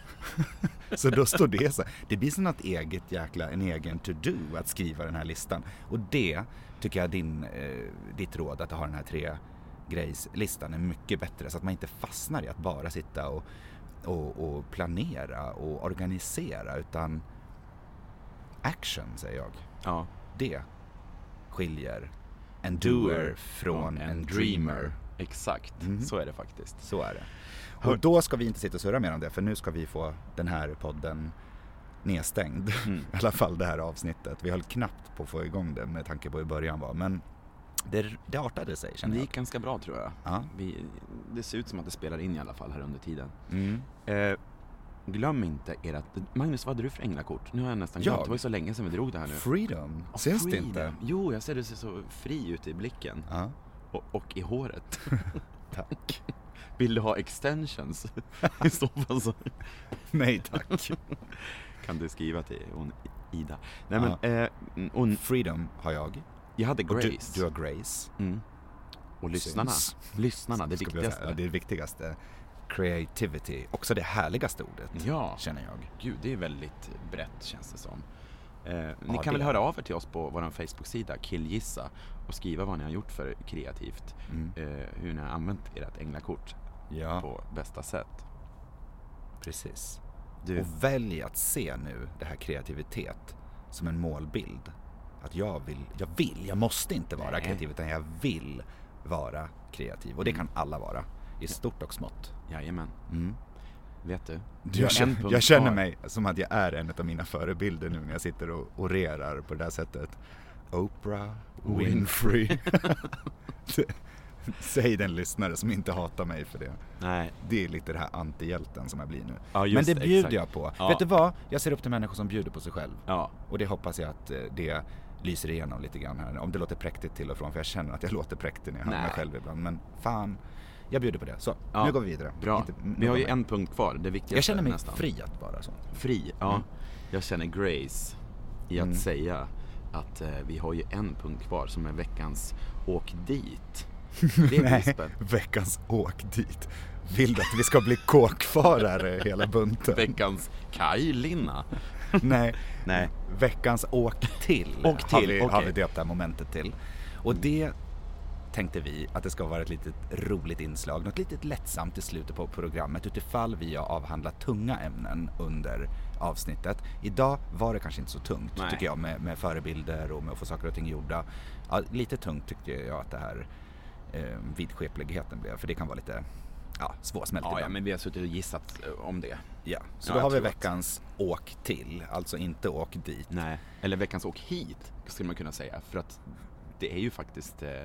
Så då står det så här, det blir som något eget jäkla, en egen to-do att skriva den här listan. Och det tycker jag din, eh, ditt råd att ha den här tre grejslistan är mycket bättre, så att man inte fastnar i att bara sitta och, och, och planera och organisera, utan action, säger jag. Ja. Det skiljer en doer från en dreamer. Exakt, mm. så är det faktiskt. Så är det. Och då ska vi inte sitta och surra mer om det, för nu ska vi få den här podden nedstängd. Mm. I alla fall det här avsnittet. Vi höll knappt på att få igång det med tanke på hur början var, men det, det artade sig, känner jag. Det gick ganska bra, tror jag. Ja. Vi, det ser ut som att det spelar in i alla fall här under tiden. Mm. Eh, glöm inte ert... Magnus, vad hade du för änglakort? Nu har jag nästan glömt. Det var ju så länge sedan vi drog det här nu. Freedom. Oh, Syns freedom. det inte? Jo, jag ser det ser så fri ut i blicken. Ja. Och, och i håret. Tack. Vill du ha extensions? I så fall så... Nej, tack. Kan du skriva till hon, Ida? Nej, ja. men... Eh, hon... Freedom har jag. Jag hade Grace. Du, du har Grace. Mm. Och lyssnarna. Syns. Lyssnarna, det viktigaste. Ja, det är det viktigaste. Creativity. Också det härligaste ordet, ja. Känner jag. Gud, det är väldigt brett, känns det som. Eh, ni ja, kan det. väl höra av er till oss på vår Facebook-sida Killgissa och skriva vad ni har gjort för kreativt. Mm. Eh, hur ni har använt ert änglakort ja. på bästa sätt. Precis. Du. Och välj att se nu det här kreativitet som en målbild. Att jag vill, jag vill, jag måste inte vara Nej. kreativ, utan jag vill vara kreativ. Och det kan alla vara, i stort och smått. Jajamän. Mm. Vet du? du jag, känner, jag känner mig som att jag är en av mina förebilder nu när jag sitter och orerar på det där sättet. Oprah Winfrey. Säg den lyssnare som inte hatar mig för det. Nej. Det är lite det här antihjälten som jag blir nu. Ja, men det bjuder exakt. jag på. Ja. Vet du vad? Jag ser upp till människor som bjuder på sig själv. Ja. Och det hoppas jag att det lyser igenom lite grann här. Om det låter präktigt till och från. För jag känner att jag låter präktig när jag hör mig själv ibland. Men fan, jag bjuder på det. Så, ja. nu går vi vidare. Bra. Inte, vi har ju en punkt kvar. Det viktigaste. Jag känner mig nästan. fri att vara så. Fri, ja. Mm. Jag känner grace i att mm. säga att eh, vi har ju en punkt kvar som är veckans åk dit. Det är Nej, veckans åk dit. Vill du att vi ska bli kåkfarare hela bunten? Veckans kajlinna. Nej, Nej. Veckans åk till, åk till har, vi, okay. har vi döpt det här momentet till. Och det tänkte vi att det ska vara ett litet roligt inslag, något litet lättsamt i slutet på programmet utifall vi har avhandlat tunga ämnen under avsnittet. Idag var det kanske inte så tungt, Nej. tycker jag, med, med förebilder och med att få saker och ting gjorda. Ja, lite tungt tyckte jag att det här eh, vidskepligheten blev, för det kan vara lite ja, svårsmält. Ja, ja, men vi har suttit och gissat om det. Ja, så ja, då har vi veckans att... åk till, alltså inte åk dit. Nej, eller veckans åk hit skulle man kunna säga, för att det är ju faktiskt eh,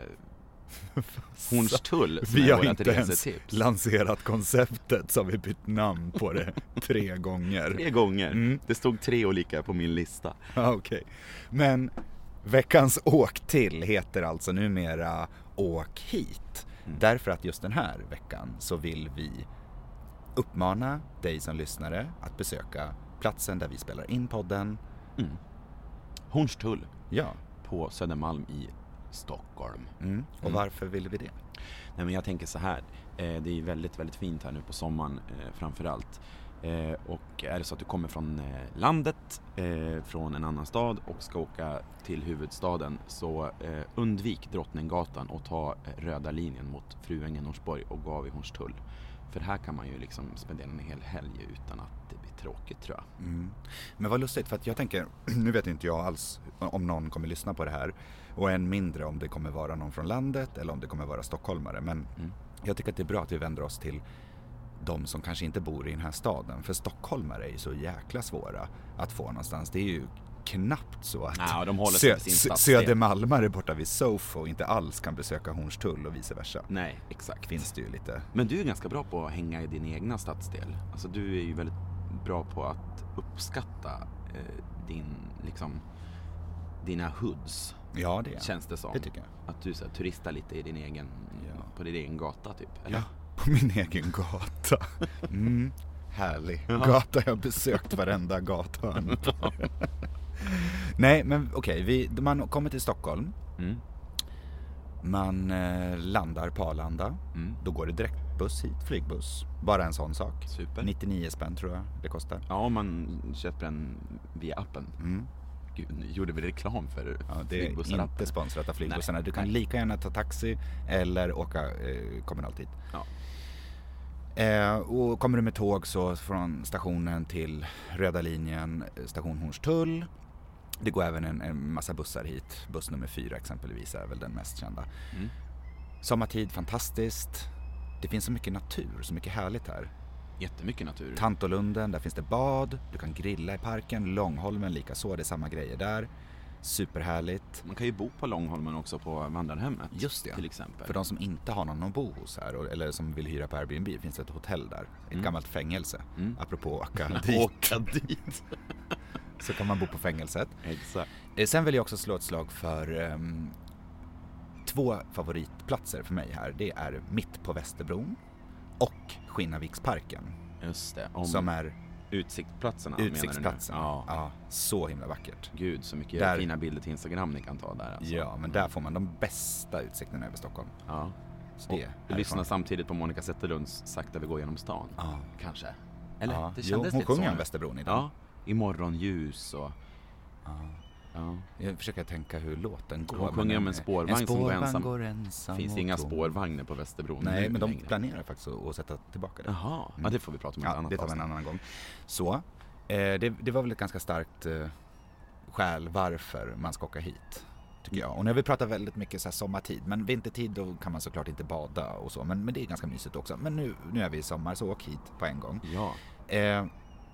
Hornstull som vi är har vårt inte ens resetips. Lanserat konceptet, så har vi bytt namn på det tre gånger. Tre gånger? Mm. Det stod tre olika på min lista. Ja, okej. Okay. Men veckans åk till heter alltså numera åk hit. Mm. Därför att just den här veckan så vill vi uppmana dig som lyssnare att besöka platsen där vi spelar in podden. Mm. Hornstull. Ja. På Södermalm i Stockholm. Mm. Och mm. varför vill vi det? Nej, men jag tänker så här. Eh, det är väldigt, väldigt fint här nu på sommaren eh, framförallt. Eh, och är det så att du kommer från eh, landet, eh, från en annan stad och ska åka till huvudstaden, så eh, undvik Drottninggatan och ta eh, röda linjen mot Fruängen, Norsborg och gå av i Hornstull. För här kan man ju liksom spendera en hel helg utan att det blir tråkigt, tror jag. Mm. Men vad lustigt, för att jag tänker, nu vet inte jag alls om någon kommer lyssna på det här, och än mindre om det kommer vara någon från landet eller om det kommer vara stockholmare, men mm. jag tycker att det är bra att vi vänder oss till de som kanske inte bor i den här staden. För stockholmare är ju så jäkla svåra att få någonstans. Det är ju knappt så att ja, de håller sig sö- sin stadsdel. Södermalmare borta vid Sofo inte alls kan besöka Hornstull och vice versa. Nej, exakt. Finns det ju lite. Men du är ganska bra på att hänga i din egna stadsdel. Alltså du är ju väldigt bra på att uppskatta eh, din, liksom, dina hoods. Ja, det är. Känns det som. Det tycker jag. Att du så här, turistar lite i din egen, Ja. på din egen gata typ. Eller? Ja, på min egen gata. Mm, härlig. Ja. Gata jag har besökt varenda gathörn. Nej, men okej. Vi, man kommer till Stockholm. Mm. Man eh, landar på Arlanda. Mm. Då går det direktbuss hit, flygbuss. Bara en sån sak. Super. nittionio spänn tror jag det kostar. Ja, om man köper den via appen. Mm. Gud, nu gjorde vi reklam för Ja, det är flygbussar. inte sponsrat av flygbussarna. Nej, Du kan nej. lika gärna ta taxi eller åka eh, kommunalt hit. Ja. Eh, och kommer du med tåg så från stationen till Röda linjen, station Hornstull. Det går även en, en massa bussar hit. Buss nummer fyra exempelvis är väl den mest kända. Mm. Sommartid, fantastiskt. Det finns så mycket natur, så mycket härligt här. Jättemycket natur. Tantolunden, där finns det bad. Du kan grilla i parken. Långholmen lika så, det är samma grejer där. Superhärligt. Man kan ju bo på Långholmen också på vandrarhemmet. Just det. Till exempel. För de som inte har någon att bo hos här och, eller som vill hyra på Airbnb finns det ett hotell där. Ett Mm. gammalt fängelse. Mm. Apropå åka dit. Åka dit. Så kan man bo på fängelset. Exakt. Eh, Sen vill jag också slå ett slag för ehm, två favoritplatser för mig här. Det är mitt på Västerbron och Skinnarviksparken. Just det. Om Som är utsiktsplatserna. utsiktsplatsen. menar du nu? Ja. Ja, så himla vackert. Gud, så mycket Där- fina bilder till Instagram ni kan ta där. Alltså. Ja, men där får man de bästa utsikterna över Stockholm. Ja. Så Och det du lyssnar samtidigt på Monica Zetterlunds Sakta vi går genom stan. Ja. Kanske. Eller? Ja. Det Jo, kändes hon lite sjunger så om nu. Västerbron idag. Ja. I morgonljus och... Ja. Ja. Jag försöker tänka hur låten går. Hon men sjunger om den- en spårvagn som går ensam. går ensam. Finns och inga tom. spårvagnar på Västerbron Nej, nu men de längre. planerar faktiskt att att sätta tillbaka det. Jaha, ja, det får vi prata om i ett Ja, annat det tar vi en avsnitt. annan gång. Så, eh, det, det var väl ett ganska starkt eh, skäl varför man ska åka hit, tycker jag. Och nu har vi pratat väldigt mycket så här sommartid, men vintertid då kan man såklart inte bada och så, men, men det är ganska mysigt också. Men nu, nu är vi i sommar, så åk hit på en gång. Ja. Eh,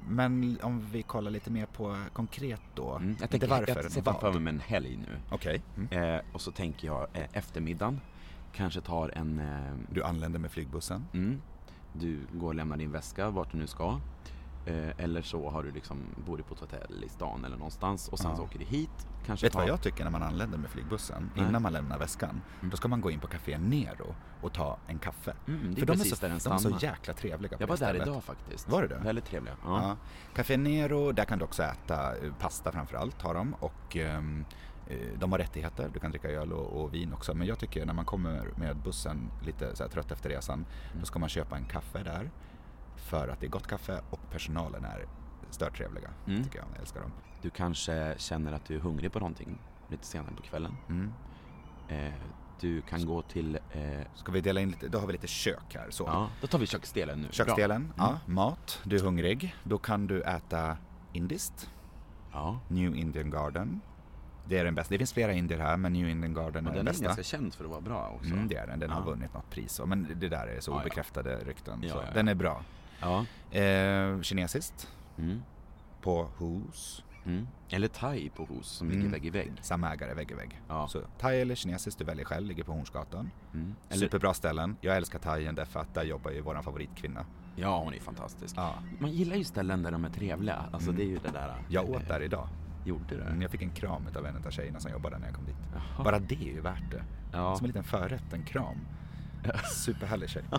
men om vi kollar lite mer på konkret då. Mm. Jag Inte tänker, varför, jag ser vad. framför mig en helg nu. Okej. Mm. Eh, och så tänker jag eh, eftermiddagen. Kanske tar en... Eh, Du anländer med flygbussen. mm, du går och lämnar din väska vart du nu ska. Eh, eller så har du liksom, bor du på ett hotell i stan eller någonstans. Och sen Ja. så åker du hit. Kanske Vet du tar... vad jag tycker när man anländer med flygbussen? Nej. Innan man lämnar väskan. Mm. Då ska man gå in på Café Nero och ta en kaffe. Mm, det är För de är, precis så, där den de är så stannar. jäkla trevliga på Jag det var där stället. idag faktiskt. Var du det? Väldigt trevliga. Ja. Ja. Café Nero, där kan du också äta eh, pasta framförallt har de. Och ehm, eh, de har rättigheter, du kan dricka öl och, och vin också. Men jag tycker när man kommer med bussen lite så här trött efter resan. Då ska man köpa en kaffe där. För att det är gott kaffe och personalen är störtrevliga. Mm. Tycker jag, jag älskar dem. Du kanske känner att du är hungrig på någonting lite senare på kvällen. Mm. Eh, du kan gå till... Eh, Ska vi dela in lite, då har vi lite kök här. Så. ja, då tar vi köksdelen nu. Köksdelen, Bra. Mm. ja, mat, du är hungrig. Då kan du äta indiskt, Ja. New Indian Garden. Det är den bästa. Det finns flera indier här, men New Indian Garden Och är den den är bästa. ganska känd för att vara bra också. Mm, det är den. Den har Ja. vunnit något pris. Men det där är så Ja, ja. obekräftade rykten. Ja, så. ja, ja. Den är bra. Ja. Eh, kinesiskt Mm. på Hos. Mm. Eller thai på hos som Mm. ligger vägg i vägg. Samma ägare, vägg i vägg. Ja. Så thai eller kinesiskt, du väljer själv, ligger på Hornsgatan. Mm. Eller, Superbra ställen. Jag älskar thaien därför att där jobbar ju våran favoritkvinna. ja, hon är fantastisk. Ja. Man gillar ju ställen där de är trevliga. Alltså Mm. det är ju det där. Jag åt där idag. Gjorde du? Mm, Jag fick en kram av en av tjejerna som jobbade när jag kom dit. Jaha. Bara det är ju värt det. Ja. Som en liten förrätt, en kram. Superhärlig tjej.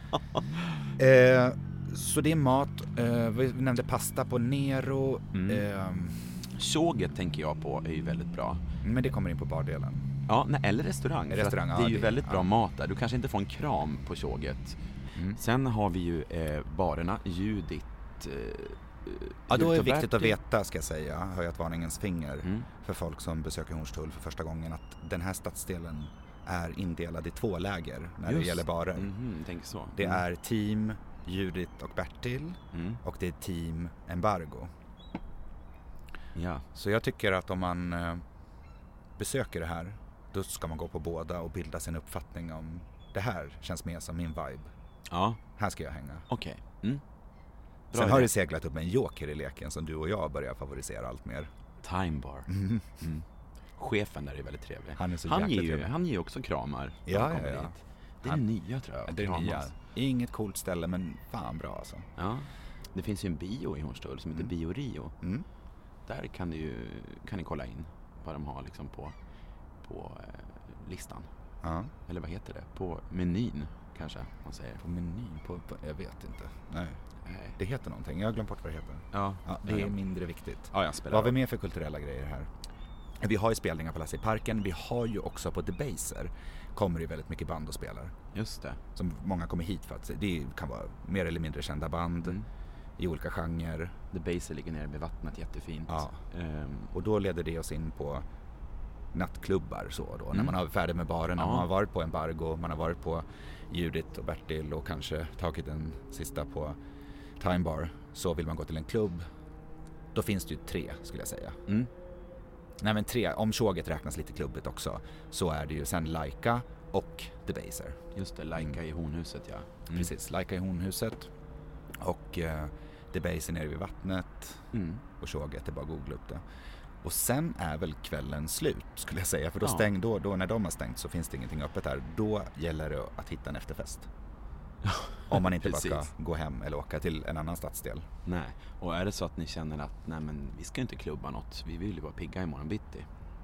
eh, så det är mat. Eh, vi nämnde pasta på Nero. Mm. Eh, Tjoget tänker jag på är ju väldigt bra. men det kommer in på bardelen. Ja, nej, eller restaurang. För Restaurang, att det är ja, ju det- väldigt bra ja. mat där. Du kanske inte får en kram på tjoget. Mm. Sen har vi ju eh, barerna. Judit. Eh, Ja, då är det Judit och viktigt att Bertil. veta, ska jag säga, höja ett varningens finger Mm. för folk som besöker Hornstull för första gången, att den här stadsdelen är indelad i två läger när Just. det gäller barer. Mhm, tänk så. Det Mm. är team Judit och Bertil Mm. och det är team Embargo. Ja. Så jag tycker att om man eh, besöker det här, då ska man gå på båda och bilda sin uppfattning om det här känns mer som min vibe. Ja. Här ska jag hänga. Okej. Okay. Mm. Sen idé. Har det seglat upp en joker i leken som du och jag börjar favorisera allt mer. Time Bar. Mm. Mm. Chefen där är väldigt trevlig. Han är så han ger ju, trevlig. Han ger också kramar. Ja, ja, ja. Det är han, nya tror jag. Det är nya. Inget coolt ställe, men fan bra alltså. Ja. Det finns ju en bio i Hornstull som heter mm. Bio Rio. Mm. Där kan, du ju, kan ni kolla in vad de har liksom på, på eh, listan. Ja. Eller vad heter det? På menyn kanske man säger. På menyn? På, på, jag vet inte. Nej. Nej. Det heter någonting. Jag har glömt bort vad det heter. Ja. Ja, det är mindre viktigt. Ja, jag spelar. Vad har vi mer för kulturella grejer här? Vi har ju spelningar på Lasse i parken. Vi har ju också på Debaser kommer det väldigt mycket band och spelar. Just det. Som många kommer hit för att det kan vara mer eller mindre kända band mm. i olika genrer. Debaser ligger nere vid vattnet, jättefint. Ja. Um. Och då leder det oss in på nattklubbar så då. Mm. När man har färdig med baren, ja. Man har varit på Embargo, man har varit på Judith och Bertil och kanske tagit en sista på Time Bar, så vill man gå till en klubb. Då finns det ju tre skulle jag säga. Mm. Nej men tre, om tjoget räknas lite klubbigt också, så är det ju sen Laika och Debaser. Just det, Laika mm. i Hornhuset, ja. Mm. Precis, Laika i Hornhuset och eh, Debaser nere vid vattnet mm. och tjoget är bara att googla upp det. Och sen är väl kvällen slut skulle jag säga, för då, ja. stäng, då, då när de har stängt så finns det ingenting öppet här. Då gäller det att hitta en efterfest. Om man inte bara ska gå hem eller åka till en annan stadsdel. Nej, och är det så att ni känner att nej men vi ska inte klubba något, vi vill ju vara pigga imorgon bitti.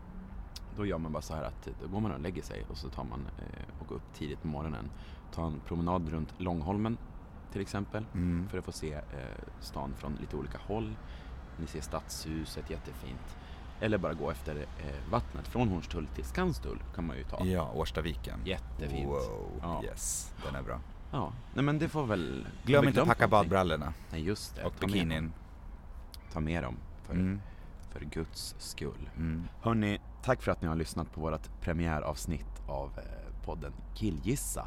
Då gör man bara så här att då går man och lägger sig och så tar man eh, och går upp tidigt på morgonen. Tar en promenad runt Långholmen till exempel mm. för att få se eh, stan från lite olika håll. Ni ser stadshuset, jättefint. Eller bara gå efter eh, vattnet från Hornstull till Skanstull kan man ju ta. Ja, Årstaviken. Jättefint. Wow, ja. Yes, den är bra. Ja, nej men det får väl... Glöm inte att packa badbrallorna. Nej, just det. Och bikinin. Ta med dem för, mm. för Guds skull. Mm. Hörrni, tack för att ni har lyssnat på vårt premiäravsnitt av eh, podden Killgissa.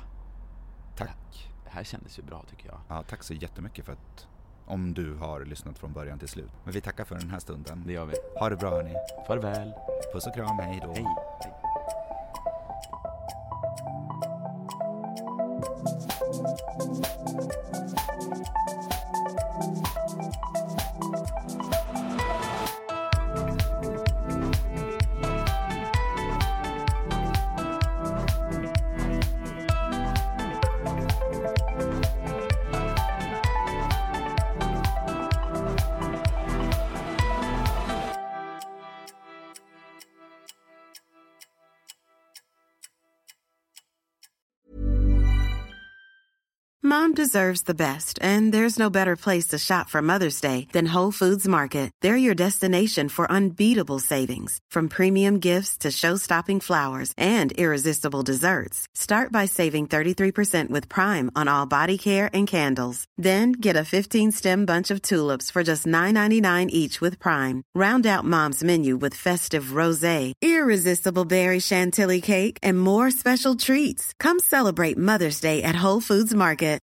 Tack. Det här kändes ju bra tycker jag. Ja, tack så jättemycket för att om du har lyssnat från början till slut. Men vi tackar för den här stunden. Det gör vi. Ha det bra hörni. Farväl. Puss och kram, hej då. Hej. Hej. Mom deserves the best, and there's no better place to shop for Mother's Day than Whole Foods Market. They're your destination for unbeatable savings, from premium gifts to show-stopping flowers and irresistible desserts. Start by saving thirty-three percent with Prime on all body care and candles. Then get a fifteen-stem bunch of tulips for just nine ninety-nine each with Prime. Round out Mom's menu with festive rosé, irresistible berry chantilly cake, and more special treats. Come celebrate Mother's Day at Whole Foods Market.